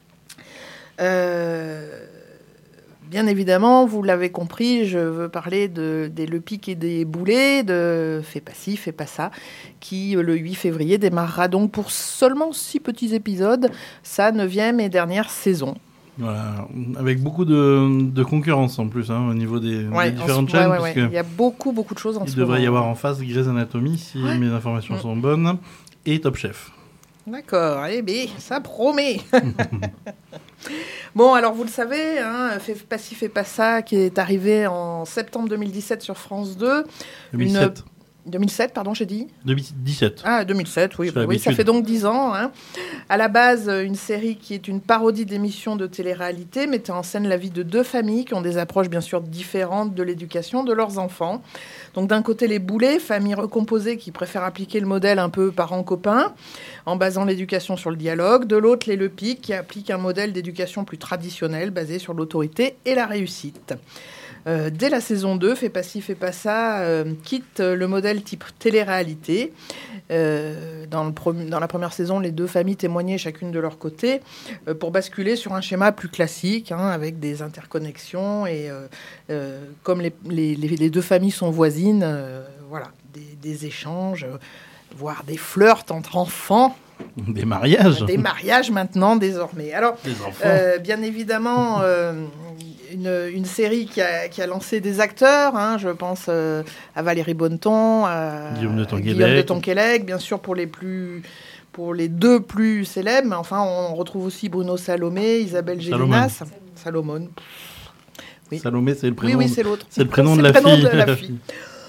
Bien évidemment, vous l'avez compris, je veux parler des Le Pic et des Boulets, de Fais pas ci, fais pas ça, qui le 8 février démarrera donc pour seulement 6 petits épisodes, sa 9e et dernière saison. Voilà, avec beaucoup de concurrence en plus, au niveau des différentes chaînes. Parce que il y a beaucoup de choses en ce moment. Il devrait y avoir en face Grey's Anatomy, si mes informations sont bonnes, et Top Chef. D'accord, ça promet. Bon, alors vous le savez, Fais pas ci, fais pas ça, qui est arrivé en septembre 2017 sur France 2. 2007, pardon, j'ai dit 2017. Ah, 2007, oui, ça fait donc 10 ans. À la base, une série qui est une parodie d'émissions de télé-réalité, mettant en scène la vie de 2 familles qui ont des approches bien sûr différentes de l'éducation de leurs enfants. Donc d'un côté, les Boulets, famille recomposée qui préfèrent appliquer le modèle un peu parent-copain, en basant l'éducation sur le dialogue. De l'autre, les Le Pic, qui appliquent un modèle d'éducation plus traditionnel, basé sur l'autorité et la réussite. Dès la saison 2, Fais pas ci, fais pas ça, quitte le modèle type télé-réalité. Dans la première saison, les 2 familles témoignaient chacune de leur côté pour basculer sur un schéma plus classique, avec des interconnexions et comme les 2 familles sont voisines, des échanges, voire des flirts entre enfants. Des mariages. Des mariages maintenant, désormais. Alors, bien évidemment, une série qui a lancé des acteurs. Je pense à Valérie Bonneton, à Guillaume de Tonquélec, bien sûr pour les 2 plus célèbres. Mais enfin, on retrouve aussi Bruno Salomé, Isabelle Gélinas. Salomon. Oui. Salomé, c'est le prénom. Oui, c'est l'autre. C'est le prénom de la fille.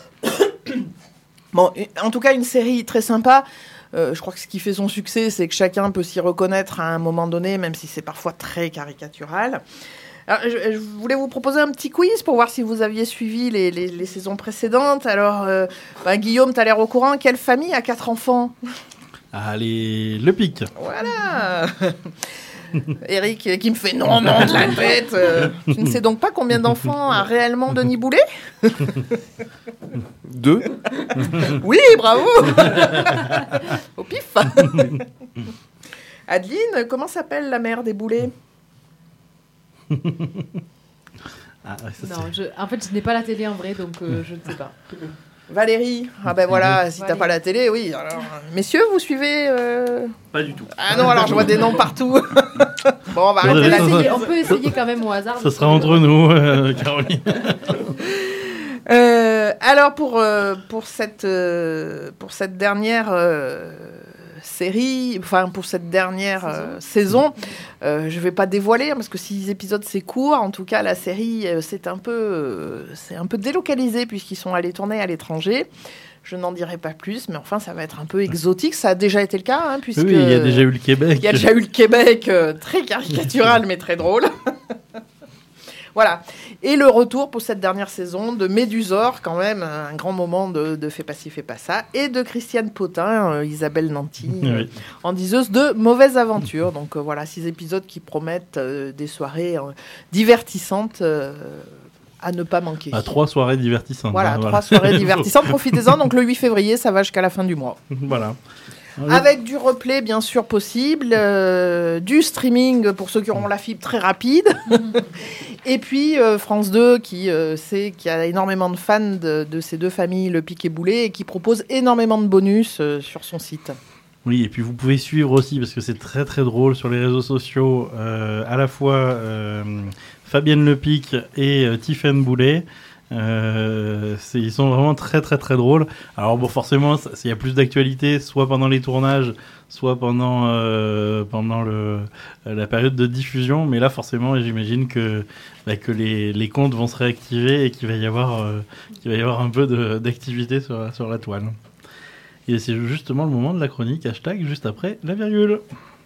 Bon, en tout cas, une série très sympa. Je crois que ce qui fait son succès, c'est que chacun peut s'y reconnaître à un moment donné, même si c'est parfois très caricatural. Alors, je voulais vous proposer un petit quiz pour voir si vous aviez suivi les saisons précédentes. Alors, Guillaume, tu as l'air au courant. Quelle famille a 4 enfants ? Allez, Le Pic. Voilà. Eric qui me fait non de la tête. Tu ne sais donc pas combien d'enfants a réellement Denis Boulet ? 2. Oui, bravo. Au pif. Adeline, comment s'appelle la mère des Boulets ? En fait, je n'ai pas la télé en vrai, donc je ne sais pas. Valérie, voilà, si t'as pas la télé, oui. Alors, messieurs, vous suivez Pas du tout. Ah non, alors je vois des noms partout. Bon, on va arrêter la télé. On peut essayer quand même au hasard. Ça sera entre nous, Caroline. Alors pour cette dernière série, enfin pour cette dernière saison. Je ne vais pas dévoiler parce que 6 épisodes c'est court. En tout cas, la série c'est un peu délocalisé puisqu'ils sont allés tourner à l'étranger. Je n'en dirai pas plus, mais enfin ça va être un peu exotique. Ça a déjà été le cas, puisque oui, il y a déjà eu le Québec. Il y a déjà eu le Québec, très caricatural mais très drôle. Voilà. Et le retour pour cette dernière saison de Médusor, quand même, un grand moment de Fais pas ci, fais pas ça, et de Christiane Potin, Isabelle Nanty, en diseuse de Mauvaises Aventures. Donc voilà, 6 épisodes qui promettent des soirées divertissantes à ne pas manquer. 3 soirées divertissantes. Voilà, 3 soirées divertissantes. Profitez-en. Donc le 8 février, ça va jusqu'à la fin du mois. Voilà. Avec du replay, bien sûr, possible, du streaming pour ceux qui auront la fibre très rapide. Et puis France 2 qui sait qu'il y a énormément de fans de ces deux familles, Le Pic et Boulet, et qui propose énormément de bonus sur son site. Oui, et puis vous pouvez suivre aussi, parce que c'est très très drôle sur les réseaux sociaux, à la fois Fabienne Le Pic et Tiffaine Boulet. Ils sont vraiment très très très drôles. Alors bon, forcément il y a plus d'actualité soit pendant les tournages, soit pendant la période de diffusion, mais là forcément j'imagine que les comptes vont se réactiver et qu'il va y avoir un peu d'activité sur la toile. Et c'est justement le moment de la chronique hashtag juste après la virgule.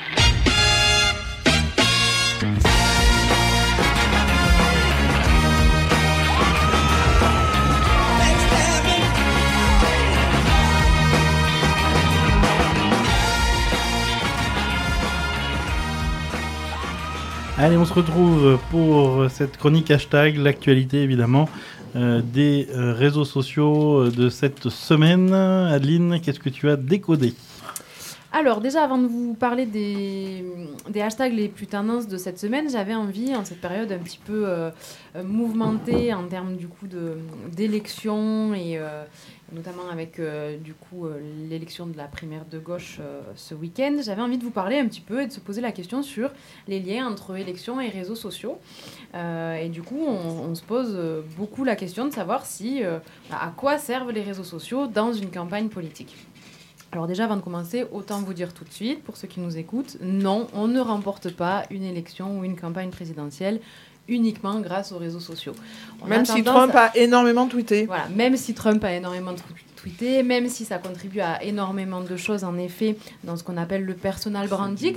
Allez, on se retrouve pour cette chronique hashtag, l'actualité évidemment des réseaux sociaux de cette semaine. Adeline, qu'est-ce que tu as décodé ? Alors déjà, avant de vous parler des hashtags les plus tendances de cette semaine, j'avais envie, en cette période un petit peu mouvementée en termes du coup d'élections et notamment avec l'élection de la primaire de gauche ce week-end, j'avais envie de vous parler un petit peu et de se poser la question sur les liens entre élections et réseaux sociaux. Et du coup, on se pose beaucoup la question de savoir à quoi servent les réseaux sociaux dans une campagne politique. Alors déjà, avant de commencer, autant vous dire tout de suite, pour ceux qui nous écoutent, non, on ne remporte pas une élection ou une campagne présidentielle uniquement grâce aux réseaux sociaux. Même si Trump a énormément tweeté. Voilà, même si Trump a énormément tweeté, même si ça contribue à énormément de choses, en effet, dans ce qu'on appelle le personal branding,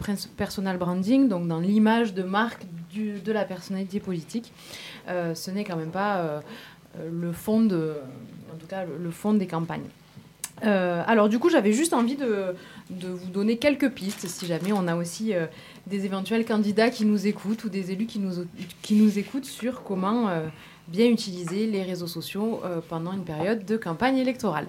donc dans l'image de marque de la personnalité politique, ce n'est quand même pas le fond des campagnes. Alors du coup, j'avais juste envie de vous donner quelques pistes, si jamais on a aussi des éventuels candidats qui nous écoutent ou des élus qui nous écoutent sur comment bien utiliser les réseaux sociaux pendant une période de campagne électorale.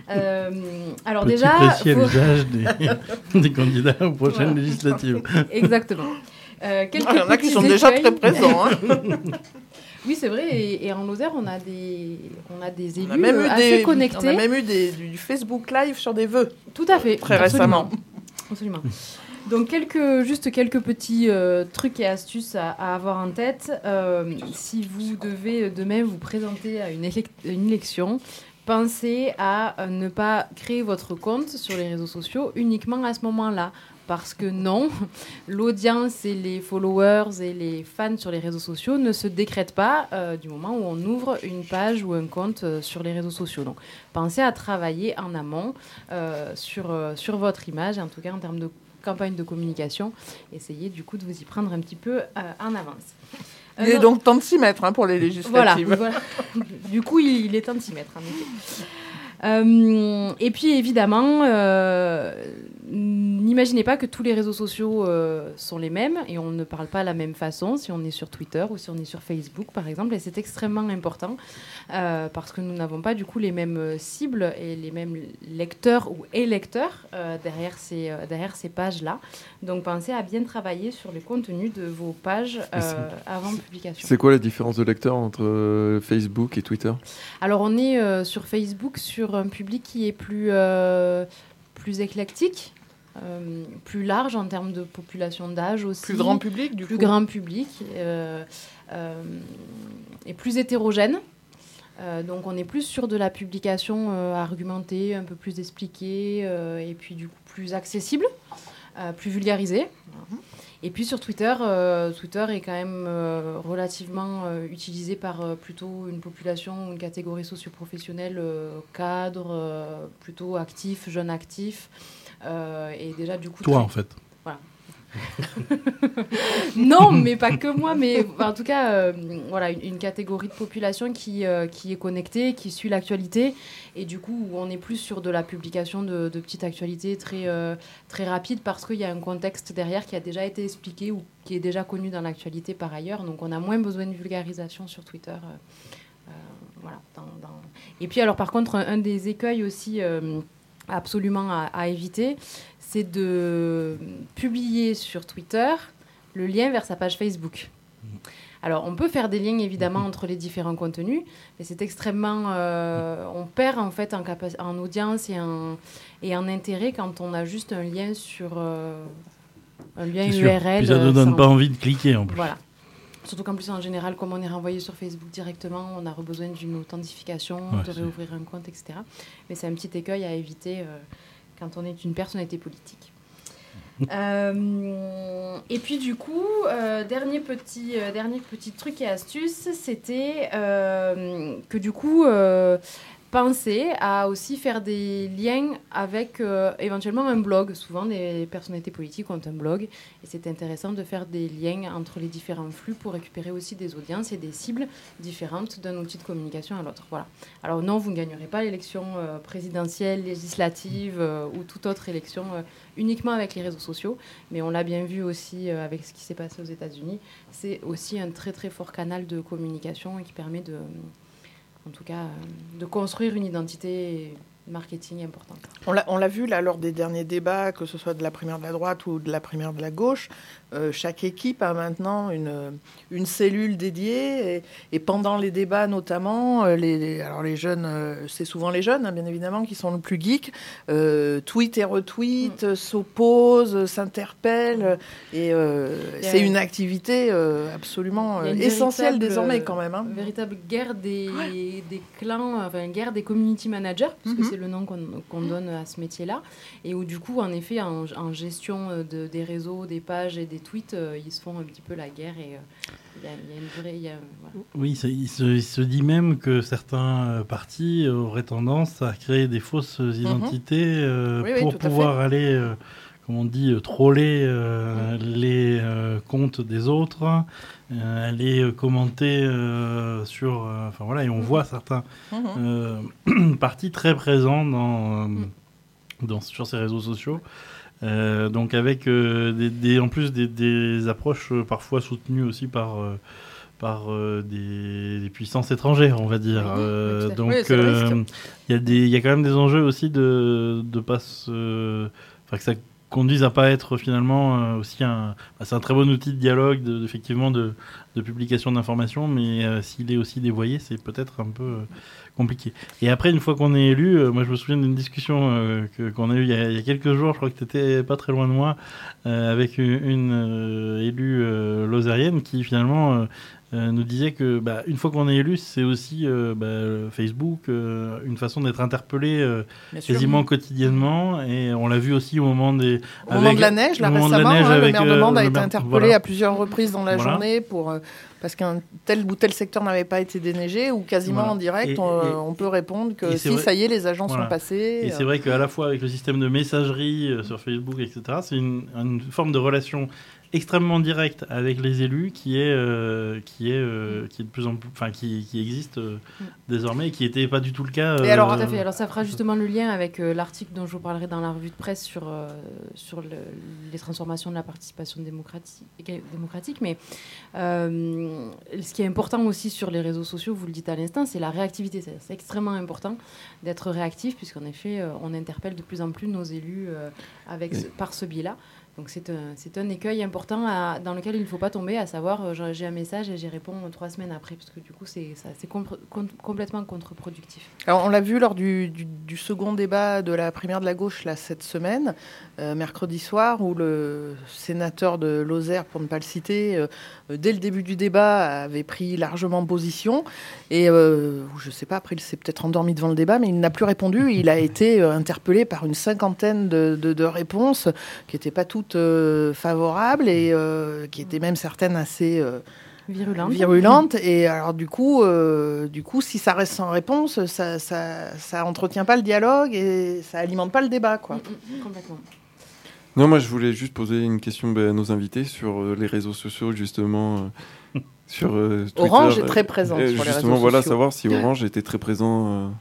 Alors petit déjà, précis à l'usage des candidats aux prochaines législatives. Exactement. Il y en a qui sont déjà très présents. Oui, c'est vrai. Et en Lozère, on a des élus assez connectés. On a même eu du Facebook Live sur des vœux. Tout à fait. Très récemment. Absolument. Donc, quelques petits trucs et astuces à avoir en tête. Si vous devez demain vous présenter à une élection, pensez à ne pas créer votre compte sur les réseaux sociaux uniquement à ce moment-là. Parce que non, l'audience et les followers et les fans sur les réseaux sociaux ne se décrètent pas du moment où on ouvre une page ou un compte sur les réseaux sociaux. Donc, pensez à travailler en amont sur votre image, en tout cas en termes de campagne de communication. Essayez du coup de vous y prendre un petit peu en avance. Il est donc temps de s'y mettre pour les législatives. Voilà. Du coup, il est temps de s'y mettre, en effet. Et puis évidemment, n'imaginez pas que tous les réseaux sociaux sont les mêmes et on ne parle pas de la même façon si on est sur Twitter ou si on est sur Facebook par exemple, et c'est extrêmement important parce que nous n'avons pas du coup les mêmes cibles et les mêmes lecteurs ou électeurs derrière ces pages-là. Donc pensez à bien travailler sur le contenu de vos pages avant publication. C'est quoi la différence de lecteurs entre Facebook et Twitter ? Alors on est sur Facebook sur un public qui est plus éclectique, plus large en termes de population d'âge aussi. Plus grand public, du coup. Plus grand public et plus hétérogène. Donc on est plus sur de la publication argumentée, un peu plus expliquée, et puis du coup plus accessible, plus vulgarisée. Et puis sur Twitter, Twitter est quand même relativement utilisé par plutôt une population, une catégorie socio-professionnelle, cadre, plutôt actif, jeune actif. Et déjà du coup... Toi en fait. Voilà. Non, mais pas que moi, mais en tout cas, voilà, une catégorie de population qui est connectée, qui suit l'actualité, et du coup, on est plus sur de la publication de petites actualités très rapides, parce qu'il y a un contexte derrière qui a déjà été expliqué ou qui est déjà connu dans l'actualité par ailleurs, donc on a moins besoin de vulgarisation sur Twitter. Voilà, Et puis alors, par contre, un des écueils aussi absolument à éviter, c'est de publier sur Twitter le lien vers sa page Facebook. Alors, on peut faire des liens, évidemment, entre les différents contenus, mais c'est extrêmement... on perd, en fait, en audience et en intérêt quand on a juste un lien sur... un lien URL. Puis ça ne donne pas envie de cliquer, en plus. Voilà. Surtout qu'en plus, en général, comme on est renvoyé sur Facebook directement, on a besoin d'une authentification, de réouvrir un compte, etc. Mais c'est un petit écueil à éviter quand on est une personnalité politique. Et puis du coup, dernier petit truc et astuce, c'était que du coup, penser à aussi faire des liens avec éventuellement un blog. Souvent, les personnalités politiques ont un blog, et c'est intéressant de faire des liens entre les différents flux pour récupérer aussi des audiences et des cibles différentes d'un outil de communication à l'autre. Voilà. Alors non, vous ne gagnerez pas l'élection présidentielle, législative ou toute autre élection uniquement avec les réseaux sociaux, mais on l'a bien vu aussi avec ce qui s'est passé aux États-Unis. C'est aussi un très très fort canal de communication et qui permet en tout cas, de construire une identité marketing importante. On l'a vu là lors des derniers débats, que ce soit de la primaire de la droite ou de la primaire de la gauche, chaque équipe a maintenant une cellule dédiée, et pendant les débats notamment, alors les jeunes, c'est souvent les jeunes, hein, bien évidemment, qui sont le plus geeks, tweetent et retweetent, s'opposent, s'interpellent, et c'est une activité absolument essentielle désormais quand même. Une véritable guerre des clans, enfin une guerre des community managers, puisque c'est le nom qu'on donne à ce métier-là, et où du coup, en effet, en gestion des réseaux, des pages et des tweets, ils se font un petit peu la guerre, et il y a une vraie... voilà. Oui, il se dit même que certains partis auraient tendance à créer des fausses identités pour pouvoir aller... comme on dit, troller les comptes des autres, aller commenter sur... Enfin voilà, et on voit certains partis très présents sur ces réseaux sociaux. Donc avec en plus des approches parfois soutenues aussi par des puissances étrangères, on va dire. Donc il y a quand même des enjeux aussi de pas se... Enfin, que ça conduisent à pas être finalement aussi c'est un très bon outil de dialogue, effectivement de publication d'informations, mais s'il est aussi dévoyé, c'est peut-être un peu compliqué. Et après, une fois qu'on est élu, moi je me souviens d'une discussion qu'on a eue il y a quelques jours, je crois que tu étais pas très loin de moi, avec une élue lozérienne qui finalement nous disait que une fois qu'on est élu, c'est aussi Facebook, une façon d'être interpellé quasiment quotidiennement, et on l'a vu aussi au moment de la neige, là récemment, le maire de Mende a été interpellé à plusieurs reprises dans la journée parce qu'un tel ou tel secteur n'avait pas été déneigé, ou quasiment en direct, on peut répondre que ça y est, les agents sont passés. Et c'est vrai qu'à la fois avec le système de messagerie sur Facebook, etc., c'est une forme de relation extrêmement directe avec les élus qui est de plus en plus, enfin qui existe désormais, et qui n'était pas du tout le cas. Tout à fait. Alors ça fera justement le lien avec l'article dont je vous parlerai dans la revue de presse sur les transformations de la participation démocratique. Mais ce qui est important aussi sur les réseaux sociaux, vous le dites à l'instant, c'est la réactivité. C'est extrêmement important d'être réactif, puisqu'en effet, on interpelle de plus en plus nos élus par ce biais-là. Donc c'est un écueil important dans lequel il ne faut pas tomber, à savoir j'ai un message et j'y réponds 3 semaines après, parce que du coup c'est complètement contre-productif. Alors on l'a vu lors du second débat de la primaire de la gauche là, cette semaine, mercredi soir, où le sénateur de Lozère, pour ne pas le citer, dès le début du débat avait pris largement position et je ne sais pas, après il s'est peut-être endormi devant le débat, mais il n'a plus répondu. Il a été interpellé par une 50aine de réponses qui n'étaient pas toutes favorables et qui étaient même certaines assez virulentes. Et alors du coup, si ça reste sans réponse, ça entretient pas le dialogue et ça alimente pas le débat, quoi. Complètement. Non, moi je voulais juste poser une question à nos invités sur les réseaux sociaux, justement. Sur Twitter, Orange est très présent sur les réseaux justement, sociaux. voilà, savoir si Orange était très présent.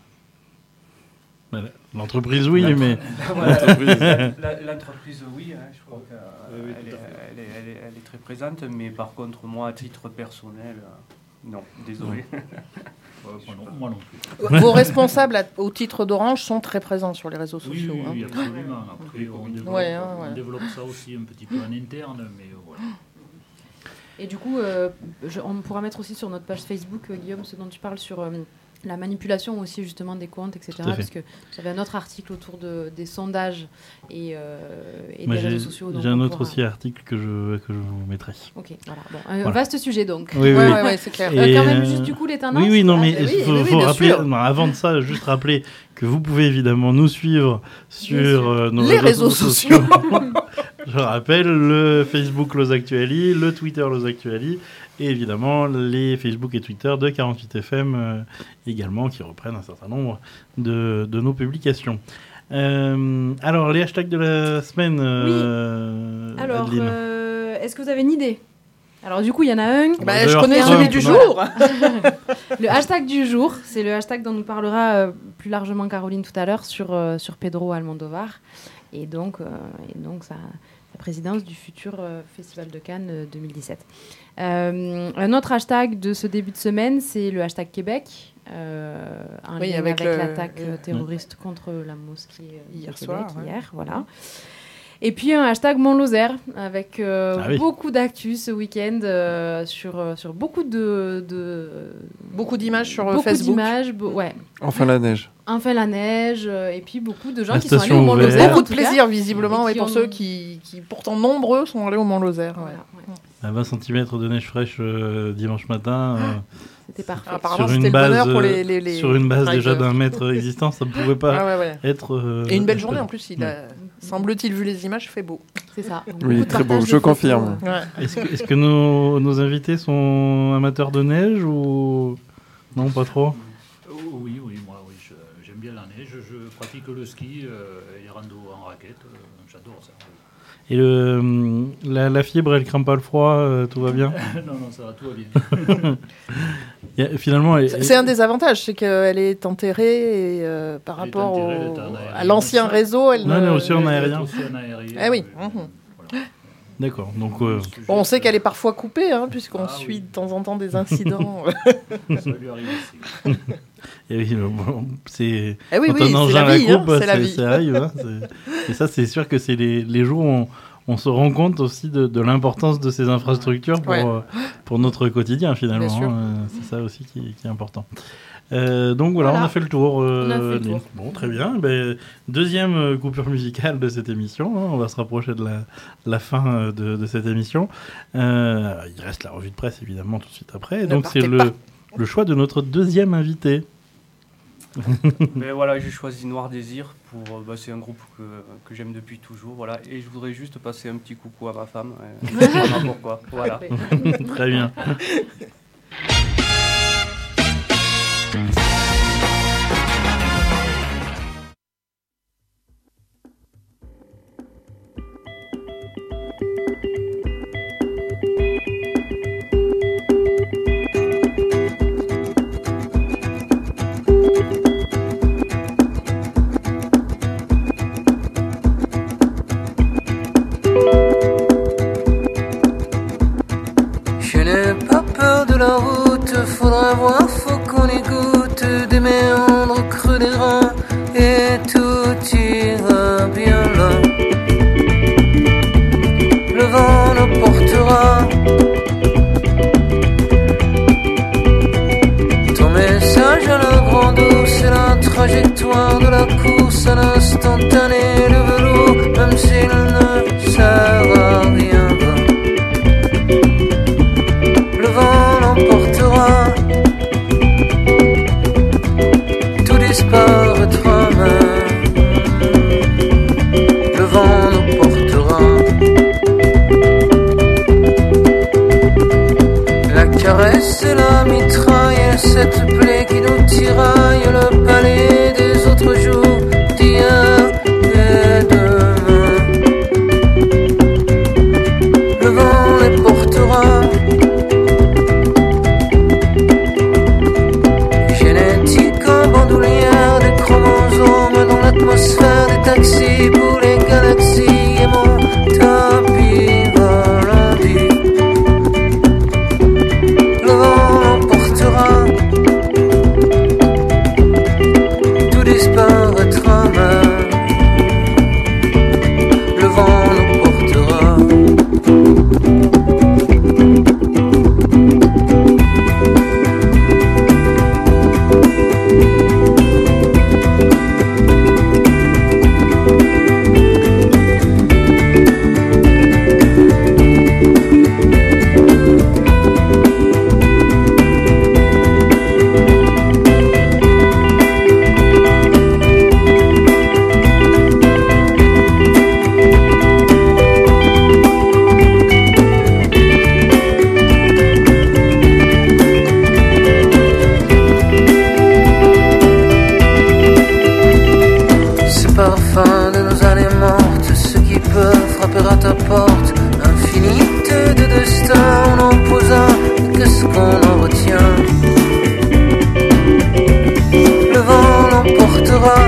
L'entreprise, oui, mais... L'entreprise, oui, hein, je crois qu'elle est très présente, mais par contre, moi, à titre personnel, non, désolé. Moi non plus. Vos responsables au titre d'Orange sont très présents sur les réseaux sociaux. Oui, absolument. Après, on développe ça aussi un petit peu en interne, mais voilà. Et du coup, on pourra mettre aussi sur notre page Facebook, Guillaume, ce dont tu parles sur la manipulation aussi justement des comptes, etc. Parce que j'avais un autre article autour des sondages et des réseaux sociaux. J'ai un autre aussi article que je vous mettrai. Ok, voilà. Bon, un vaste sujet donc. Oui, ouais, c'est clair. Quand même juste du coup les tendances. Oui, non, mais il faut rappeler, avant de ça, juste rappeler que vous pouvez évidemment nous suivre sur nos réseaux sociaux. Je rappelle le Facebook Los Actuali, le Twitter Los Actuali, et évidemment les Facebook et Twitter de 48FM également, qui reprennent un certain nombre de nos publications. Alors, les hashtags de la semaine, oui. Alors, Adeline. Est-ce que vous avez une idée ? Alors du coup, il y en a un. Je connais celui du jour. Le hashtag du jour, c'est le hashtag dont nous parlera plus largement Caroline tout à l'heure sur Pedro Almodóvar. Et donc sa présidence du futur Festival de Cannes 2017. Un autre hashtag de ce début de semaine, c'est le hashtag Québec, en lien avec l'attaque terroriste contre la mosquée hier soir. Voilà. Et puis un hashtag Mont-Lozère, avec beaucoup d'actu ce week-end sur beaucoup d'images sur Facebook. Enfin la neige. Enfin la neige, et puis beaucoup de gens qui sont allés au Mont-Lozère. Beaucoup de plaisir visiblement, et pour ceux qui pourtant nombreux sont allés au Mont-Lozère. À 20 cm de neige fraîche dimanche matin. C'était parfait. Apparemment, c'était le bonheur pour les sur une base déjà d'un mètre existant, ça ne pouvait pas être... Et une belle journée en plus, il a, semble-t-il, vu les images, fait beau. C'est ça. Oui, très beau, je confirme. Est-ce que nos invités sont amateurs de neige ou... Non, pas trop? Oui, moi, j'aime bien la neige, je pratique le ski et les randos en raquette, j'adore ça. Et la fibre, elle craint pas le froid, tout va bien? Non, ça va, tout va bien. Finalement, c'est un des avantages, c'est qu'elle est enterrée et par rapport à l'ancien réseau, elle est aussi en aérien. Eh oui. Voilà. D'accord. Donc, on sait qu'elle est parfois coupée, puisqu'on suit de temps en temps des incidents. Ça lui arrive aussi. Et oui, c'est quand un engin la vie, la coupe, c'est la vie. Ça arrive. Et ça, c'est sûr que c'est les jours où on se rend compte aussi de l'importance de ces infrastructures pour notre quotidien, finalement. C'est ça aussi qui est important. Donc voilà, on a fait le tour. Bon, très bien. Deuxième coupure musicale de cette émission. On va se rapprocher de la fin de cette émission. Il reste la revue de presse, évidemment, tout de suite après. Donc c'est le choix de notre deuxième invité. Mais voilà, j'ai choisi Noir Désir. C'est un groupe que j'aime depuis toujours. Voilà. Et je voudrais juste passer un petit coucou à ma femme. Voilà pourquoi. Voilà. Très bien. trajectoire de la course à l'instantané de velours, même s'il ne sert à rien. Le vent l'emportera, tout disparaîtra même. Le vent nous portera. La caresse et la mitraille, et cette plaie qui nous tiraille, le palais des autres jours, d'hier et demain. Le vent les portera. Génétique en bandoulière, des chromosomes dans l'atmosphère, des taxis pour les galaxies et mon tapis volant dit. Le vent l'emportera, tout disparaîtra même. Le vent nous portera. Ce parfum de nos années mortes, ce qui peut frapper à ta porte, infinité de destins, on en pose un, qu'est-ce qu'on en retient? Le vent l'emportera.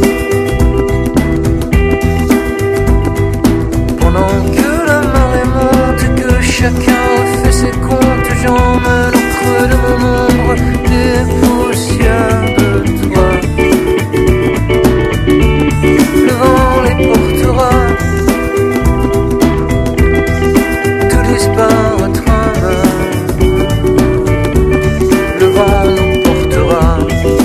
Pendant que la marée monte, que chacun fait ses comptes, j'emmène au creux de mon ombre des poussières de toi. Le vent les portera, tout disparaîtra même. Le vent nous portera.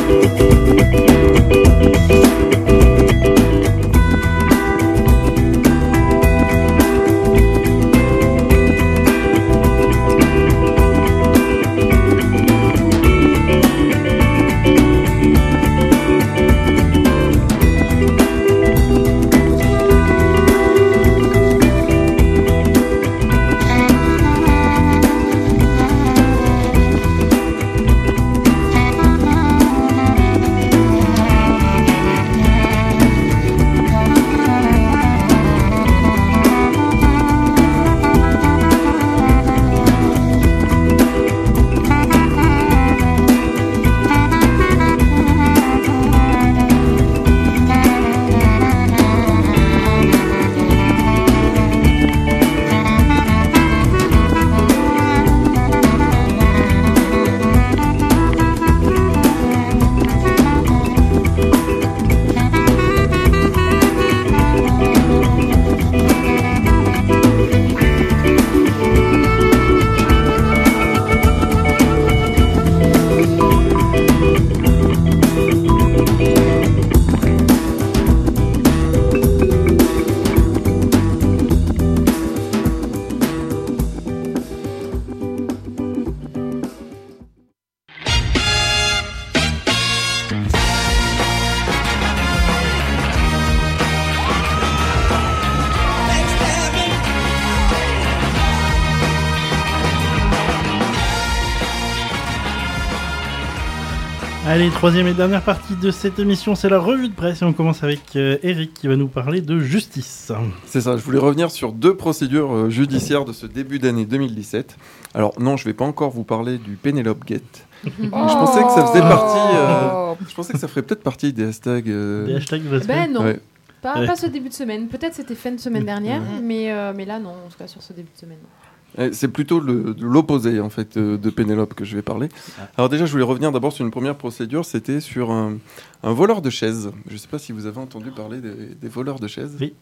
Allez, troisième et dernière partie de cette émission, c'est la revue de presse et on commence avec Eric qui va nous parler de justice. C'est ça, je voulais revenir sur 2 procédures judiciaires de ce début d'année 2017. Alors non, je vais pas encore vous parler du Penelope Gate. Je pensais que ça faisait partie... je pensais que ça ferait peut-être partie des hashtags... Des hashtags Vaspé. Ben non, ouais. pas ce début de semaine. Peut-être c'était fin de semaine dernière, mais là non, en tout cas sur ce début de semaine. C'est plutôt de l'opposé en fait de Pénélope que je vais parler. Alors déjà, je voulais revenir d'abord sur une première procédure, c'était sur un voleur de chaises. Je ne sais pas si vous avez entendu parler des voleurs de chaises. Oui.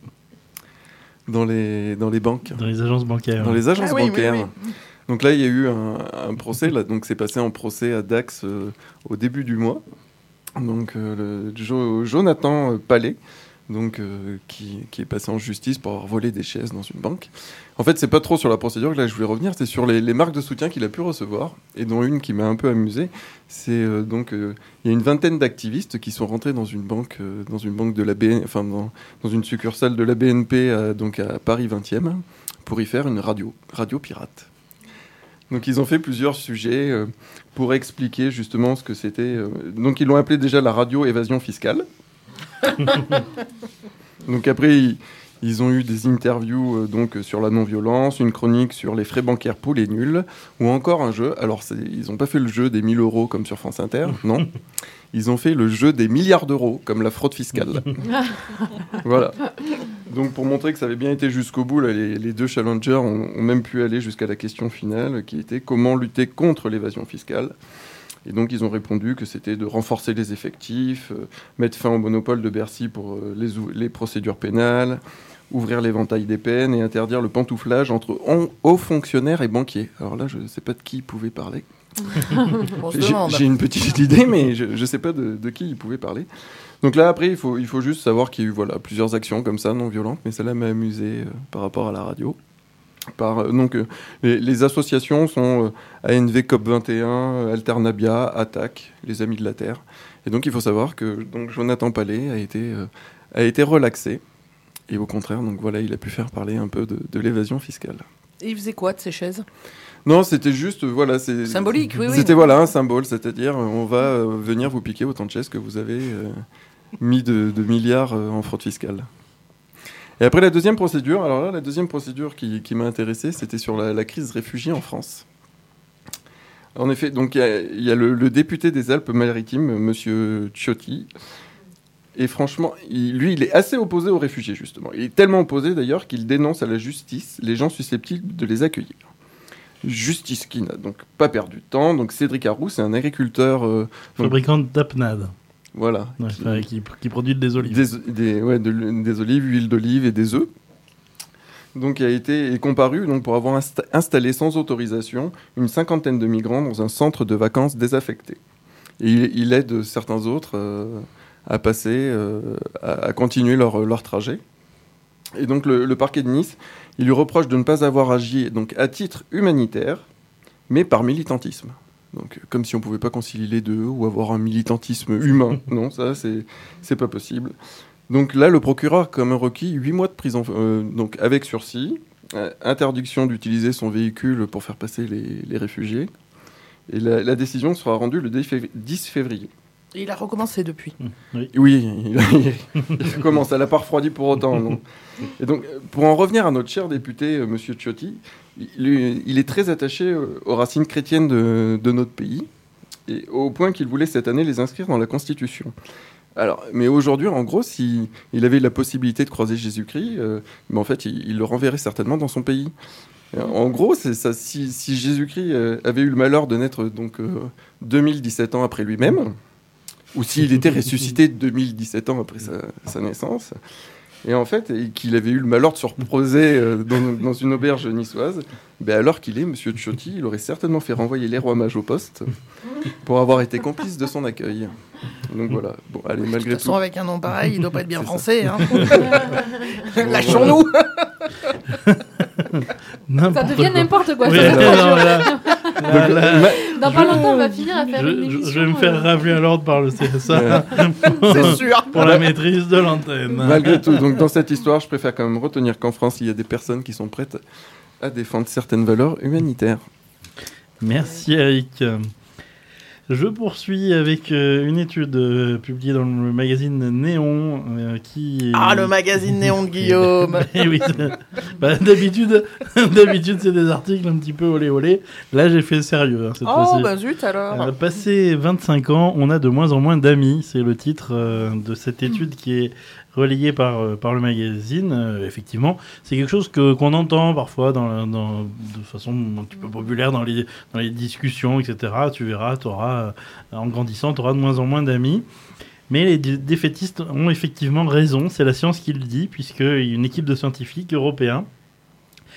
Dans les banques. Dans les agences bancaires. Dans les agences bancaires. Oui. Donc là, il y a eu un procès. Là, donc c'est passé en procès à Dax au début du mois. donc Jonathan Palais, donc, qui est passé en justice pour avoir volé des chaises dans une banque. En fait, c'est pas trop sur la procédure que là je voulais revenir, c'est sur les marques de soutien qu'il a pu recevoir, et dont une qui m'a un peu amusé. C'est il y a une vingtaine d'activistes qui sont rentrés dans une banque de la dans une succursale de la BNP donc à Paris 20e pour y faire une radio pirate. Donc ils ont fait plusieurs sujets pour expliquer justement ce que c'était. Donc ils l'ont appelé déjà la radio évasion fiscale. Donc après ils ont eu des interviews donc sur la non-violence, une chronique sur les frais bancaires pour les nuls, ou encore un jeu. Alors ils n'ont pas fait le jeu des 1000 € comme sur France Inter, non. Ils ont fait le jeu des milliards d'euros, comme la fraude fiscale. Voilà. Donc pour montrer que ça avait bien été jusqu'au bout, là, les deux challengers ont même pu aller jusqu'à la question finale, qui était comment lutter contre l'évasion fiscale. Et donc ils ont répondu que c'était de renforcer les effectifs, mettre fin au monopole de Bercy pour les procédures pénales, ouvrir l'éventail des peines et interdire le pantouflage entre hauts fonctionnaires et banquiers. Alors là, je ne sais pas de qui ils pouvaient parler. J'ai une petite idée, mais je ne sais pas de qui il pouvait parler. Donc là, après, il faut juste savoir qu'il y a eu plusieurs actions comme ça, non violentes, mais celle-là m'a amusé par rapport à la radio. Les associations sont ANV COP21, Alternabia, Attac, les Amis de la Terre. Et donc, il faut savoir que Jonathan Palais a été relaxé. Et au contraire, donc voilà, il a pu faire parler un peu de l'évasion fiscale. Et il faisait quoi de ces chaises ? Non, c'était juste, c'est symbolique, oui. C'était un symbole, c'est-à-dire on va venir vous piquer autant de chaises que vous avez mis de milliards en fraude fiscale. Et après la deuxième procédure, alors là, la deuxième procédure qui m'a intéressé, c'était sur la crise réfugiée en France. En effet, donc il y a le député des Alpes-Maritimes, Monsieur Ciotti. Et franchement, il est assez opposé aux réfugiés, justement. Il est tellement opposé, d'ailleurs, qu'il dénonce à la justice les gens susceptibles de les accueillir. Justice qui n'a donc pas perdu de temps. Donc Cédric Arroux, c'est un agriculteur... fabricant d'apnades. Voilà. Ouais, qui produit des olives. Des olives, huile d'olive et des œufs. Donc il a été comparu pour avoir installé sans autorisation une 50aine de migrants dans un centre de vacances désaffecté. Et il aide certains autres... à passer, à continuer leur trajet. Et donc le parquet de Nice, il lui reproche de ne pas avoir agi donc, à titre humanitaire, mais par militantisme. Donc, comme si on ne pouvait pas concilier les deux, ou avoir un militantisme humain. Non, ça, c'est pas possible. Donc là, le procureur a comme requis 8 mois de prison, donc avec sursis, interdiction d'utiliser son véhicule pour faire passer les réfugiés. Et la décision sera rendue le 10 février. Et il a recommencé depuis. Oui, il commence. Ça l'a pas refroidi pour autant. Non. Et donc, pour en revenir à notre cher député, Monsieur Ciotti, il est très attaché aux racines chrétiennes de notre pays, et au point qu'il voulait cette année les inscrire dans la Constitution. Alors, mais aujourd'hui, en gros, s'il avait la possibilité de croiser Jésus-Christ, en fait, il le renverrait certainement dans son pays. En gros, c'est ça. Si Jésus-Christ avait eu le malheur de naître 2017 ans après lui-même, ou s'il était ressuscité 2017 ans après sa naissance, et en fait, et qu'il avait eu le malheur de se reposer dans une auberge niçoise, alors qu'il est Monsieur Ciotti, il aurait certainement fait renvoyer les rois mages au poste pour avoir été complice de son accueil. Donc voilà. Bon, allez, malgré tout. De toute façon, avec un nom pareil, il doit pas être bien français. Hein. Lâchons-nous. Ça devient n'importe quoi. Oui, dans pas longtemps, on va finir à faire une émission. Je vais me faire rappeler à l'ordre par le CSA c'est sûr. pour la maîtrise de l'antenne. Malgré tout, donc dans cette histoire, je préfère quand même retenir qu'en France, il y a des personnes qui sont prêtes à défendre certaines valeurs humanitaires. Merci Eric. Je poursuis avec une étude publiée dans le magazine Néon qui... Ah, le magazine Néon de Guillaume. Oui, d'habitude, c'est des articles un petit peu olé. Là, j'ai fait sérieux cette fois-ci. Zut alors. Passé 25 ans, on a de moins en moins d'amis. C'est le titre de cette étude qui est relayée par le magazine. Effectivement, c'est quelque chose qu'on entend parfois de façon un petit peu populaire dans les discussions, etc. Tu verras, en grandissant, tu auras de moins en moins d'amis. Mais les défaitistes ont effectivement raison, c'est la science qui le dit, puisqu'une équipe de scientifiques européens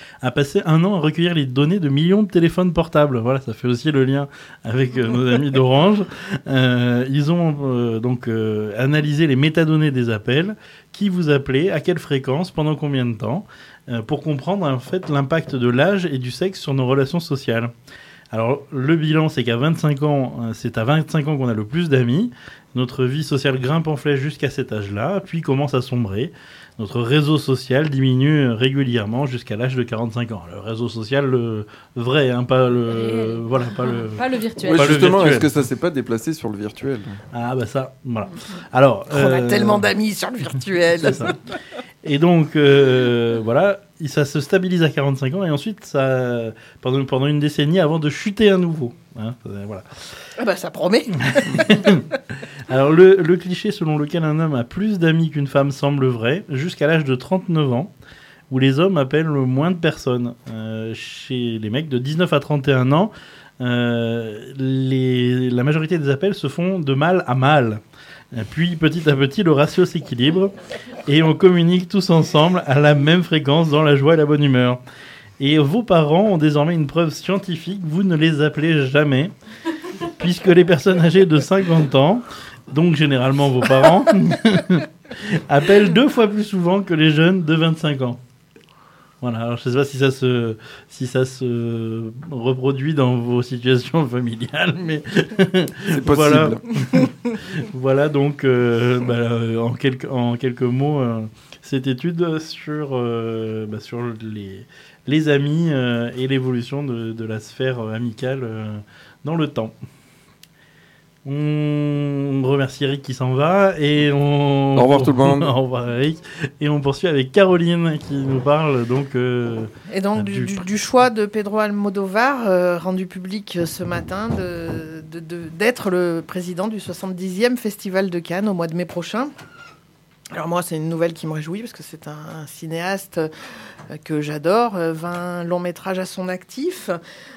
a passé 1 an à recueillir les données de millions de téléphones portables. Voilà, ça fait aussi le lien avec nos amis d'Orange. Ils ont analysé les métadonnées des appels, qui vous appelait, à quelle fréquence, pendant combien de temps, pour comprendre en fait l'impact de l'âge et du sexe sur nos relations sociales. Alors, le bilan, c'est qu'à 25 ans, c'est à 25 ans qu'on a le plus d'amis. Notre vie sociale grimpe en flèche jusqu'à cet âge-là, puis commence à sombrer. Notre réseau social diminue régulièrement jusqu'à l'âge de 45 ans. Le réseau social, le vrai, hein, pas le... Voilà, pas le virtuel. Ouais, justement, est-ce que ça s'est pas déplacé sur le virtuel ? Ah bah ça, voilà. Alors, on a tellement d'amis sur le virtuel. C'est ça. Et donc, voilà, ça se stabilise à 45 ans et ensuite, ça, pendant une décennie avant de chuter à nouveau. Hein, voilà. Ah bah ça promet. Alors, le cliché selon lequel un homme a plus d'amis qu'une femme semble vrai, jusqu'à l'âge de 39 ans, où les hommes appellent moins de personnes. Chez les mecs de 19 à 31 ans, la majorité des appels se font de mal à mal. Puis, petit à petit, le ratio s'équilibre et on communique tous ensemble à la même fréquence dans la joie et la bonne humeur. Et vos parents ont désormais une preuve scientifique, vous ne les appelez jamais, puisque les personnes âgées de 50 ans, donc généralement vos parents, appellent 2 fois plus souvent que les jeunes de 25 ans. Voilà, alors je ne sais pas si ça se reproduit dans vos situations familiales, mais c'est possible. Voilà donc en quelques mots cette étude sur les amis et l'évolution de la sphère amicale dans le temps. On remercie Eric qui s'en va et au revoir tout le monde. Au revoir Eric et on poursuit avec Caroline qui nous parle donc du choix de Pedro Almodóvar rendu public ce matin d'être le président du 70e Festival de Cannes au mois de mai prochain. Alors moi, c'est une nouvelle qui me réjouit parce que c'est un cinéaste que j'adore, 20 longs métrages à son actif.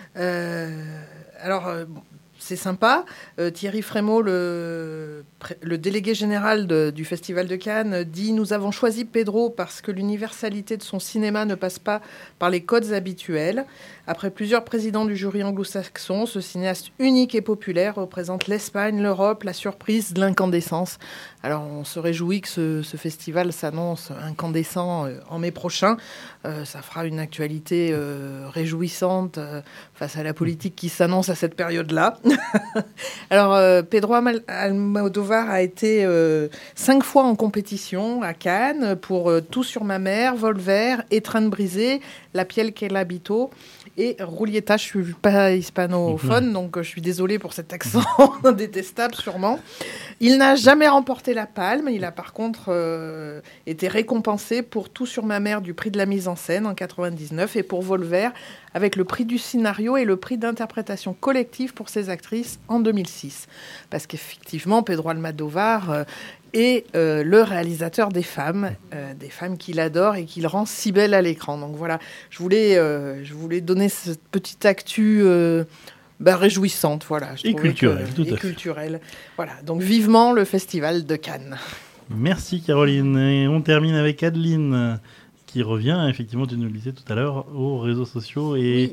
C'est sympa. Thierry Frémaux, le délégué général du Festival de Cannes, dit « Nous avons choisi Pedro parce que l'universalité de son cinéma ne passe pas par les codes habituels. Après plusieurs présidents du jury anglo-saxon, ce cinéaste unique et populaire représente l'Espagne, l'Europe, la surprise, l'incandescence. » Alors, on se réjouit que ce festival s'annonce incandescent en mai prochain. Ça fera une actualité réjouissante face à la politique qui s'annonce à cette période-là. Alors, Pedro Almodóvar a été 5 fois en compétition à Cannes pour Tout sur ma mère, Vol vert, Étreinte brisée, La piel qu'elle habito et Rulieta. Je suis pas hispanophone, donc je suis désolée pour cet accent détestable sûrement. Il n'a jamais remporté la Palme. Il a par contre été récompensé pour Tout sur ma mère du prix de la mise en scène en 99 et pour Vol vert avec le prix du scénario et le prix d'interprétation collective pour ses actrices en 2006. Parce qu'effectivement, Pedro Almodóvar est le réalisateur des femmes qu'il adore et qu'il rend si belles à l'écran. Donc voilà, je voulais donner cette petite actu réjouissante, voilà. Et culturelle, tout à fait. Culturelle. Voilà, donc vivement le Festival de Cannes. Merci Caroline. Et on termine avec Adeline, qui revient, effectivement, tu nous le disais tout à l'heure, aux réseaux sociaux et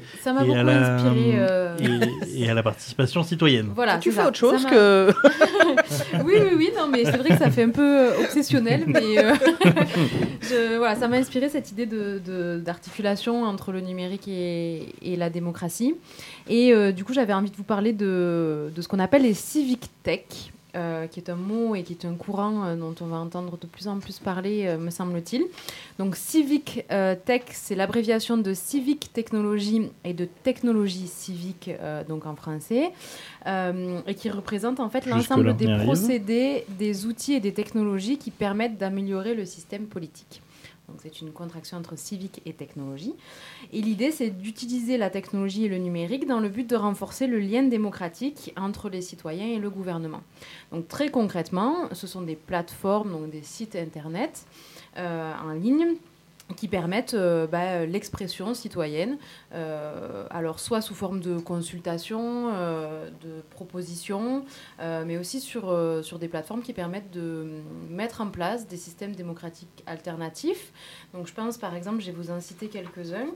à la participation citoyenne. Voilà, tu fais autre chose que... oui, non, mais c'est vrai que ça fait un peu obsessionnel, mais ça m'a inspiré cette idée d'articulation entre le numérique et la démocratie. Et du coup, j'avais envie de vous parler de ce qu'on appelle les civic tech. Qui est un mot et qui est un courant dont on va entendre de plus en plus parler, me semble-t-il. Donc, civic tech, c'est l'abréviation de civic technologie et de technologie civique, donc en français, et qui représente en fait l'ensemble des procédés, des outils et des technologies qui permettent d'améliorer le système politique. Donc, c'est une contraction entre civique et technologie. Et l'idée, c'est d'utiliser la technologie et le numérique dans le but de renforcer le lien démocratique entre les citoyens et le gouvernement. Donc, très concrètement, ce sont des plateformes, donc des sites internet en ligne, qui permettent l'expression citoyenne, alors soit sous forme de consultation, de propositions, mais aussi sur des plateformes qui permettent de mettre en place des systèmes démocratiques alternatifs. Donc je pense par exemple, je vais vous en citer quelques-uns.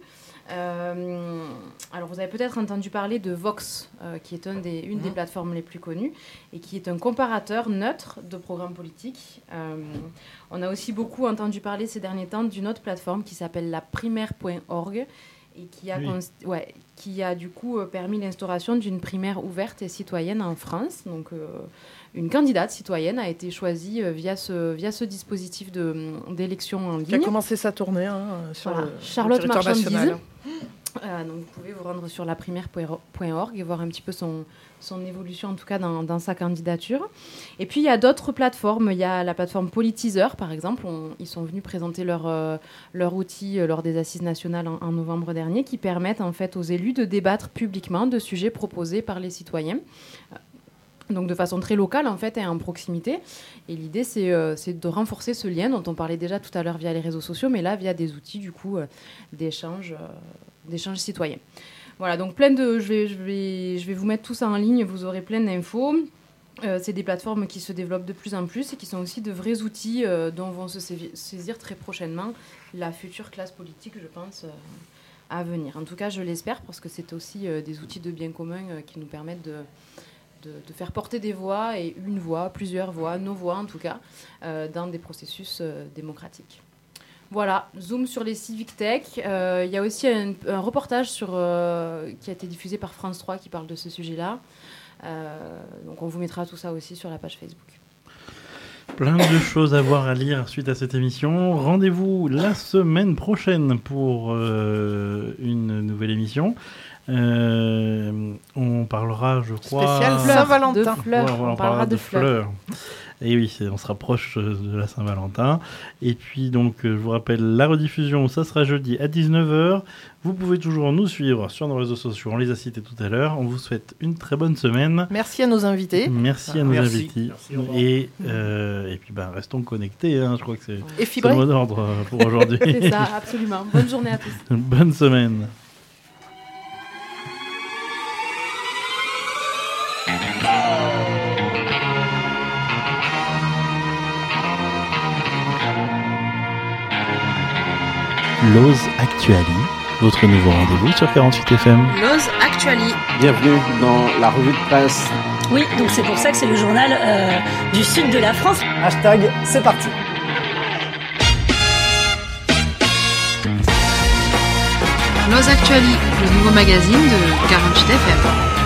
Alors vous avez peut-être entendu parler de Vox, qui est une des plateformes les plus connues et qui est un comparateur neutre de programmes politiques. On a aussi beaucoup entendu parler ces derniers temps d'une autre plateforme qui s'appelle la primaire.org et qui a du coup permis l'instauration d'une primaire ouverte et citoyenne en France. Donc une candidate citoyenne a été choisie via ce dispositif d'élection en ligne. Qui a commencé sa tournée sur Charlotte le territoire national. Donc vous pouvez vous rendre sur laprimaire.org et voir un petit peu son évolution, en tout cas dans sa candidature. Et puis il y a d'autres plateformes. Il y a la plateforme Politiseur, par exemple. Ils sont venus présenter leur outil lors des Assises nationales en novembre dernier, qui permettent en fait aux élus de débattre publiquement de sujets proposés par les citoyens. Donc de façon très locale en fait et en proximité. Et l'idée c'est de renforcer ce lien dont on parlait déjà tout à l'heure via les réseaux sociaux, mais là via des outils du coup d'échange citoyens. Voilà, donc je vais vous mettre tout ça en ligne, vous aurez plein d'infos. C'est des plateformes qui se développent de plus en plus et qui sont aussi de vrais outils dont vont se saisir très prochainement la future classe politique, je pense, à venir. En tout cas, je l'espère, parce que c'est aussi des outils de bien commun qui nous permettent de faire porter des voix, et une voix, plusieurs voix, nos voix en tout cas, dans des processus démocratiques. Voilà, zoom sur les Civic Tech. Il y a aussi un reportage qui a été diffusé par France 3 qui parle de ce sujet-là. Donc on vous mettra tout ça aussi sur la page Facebook. Plein de choses à voir, à lire suite à cette émission. Rendez-vous la semaine prochaine pour une nouvelle émission. On parlera, je crois... Spécial Saint-Valentin. On parlera de fleurs. Et oui, on se rapproche de la Saint-Valentin. Et puis, donc, je vous rappelle, la rediffusion, ça sera jeudi à 19h. Vous pouvez toujours nous suivre sur nos réseaux sociaux. On les a cités tout à l'heure. On vous souhaite une très bonne semaine. Merci à nos invités. Merci à nos invités. Et puis, restons connectés. Je crois que c'est le mot d'ordre pour aujourd'hui. C'est ça, absolument. Bonne journée à tous. Bonne semaine. L'Ose Actuali, votre nouveau rendez-vous sur 48 FM. L'Ose Actuali. Bienvenue dans la revue de presse. Oui, donc c'est pour ça que c'est le journal du sud de la France. Hashtag, c'est parti. L'Ose Actuali, le nouveau magazine de 48 FM.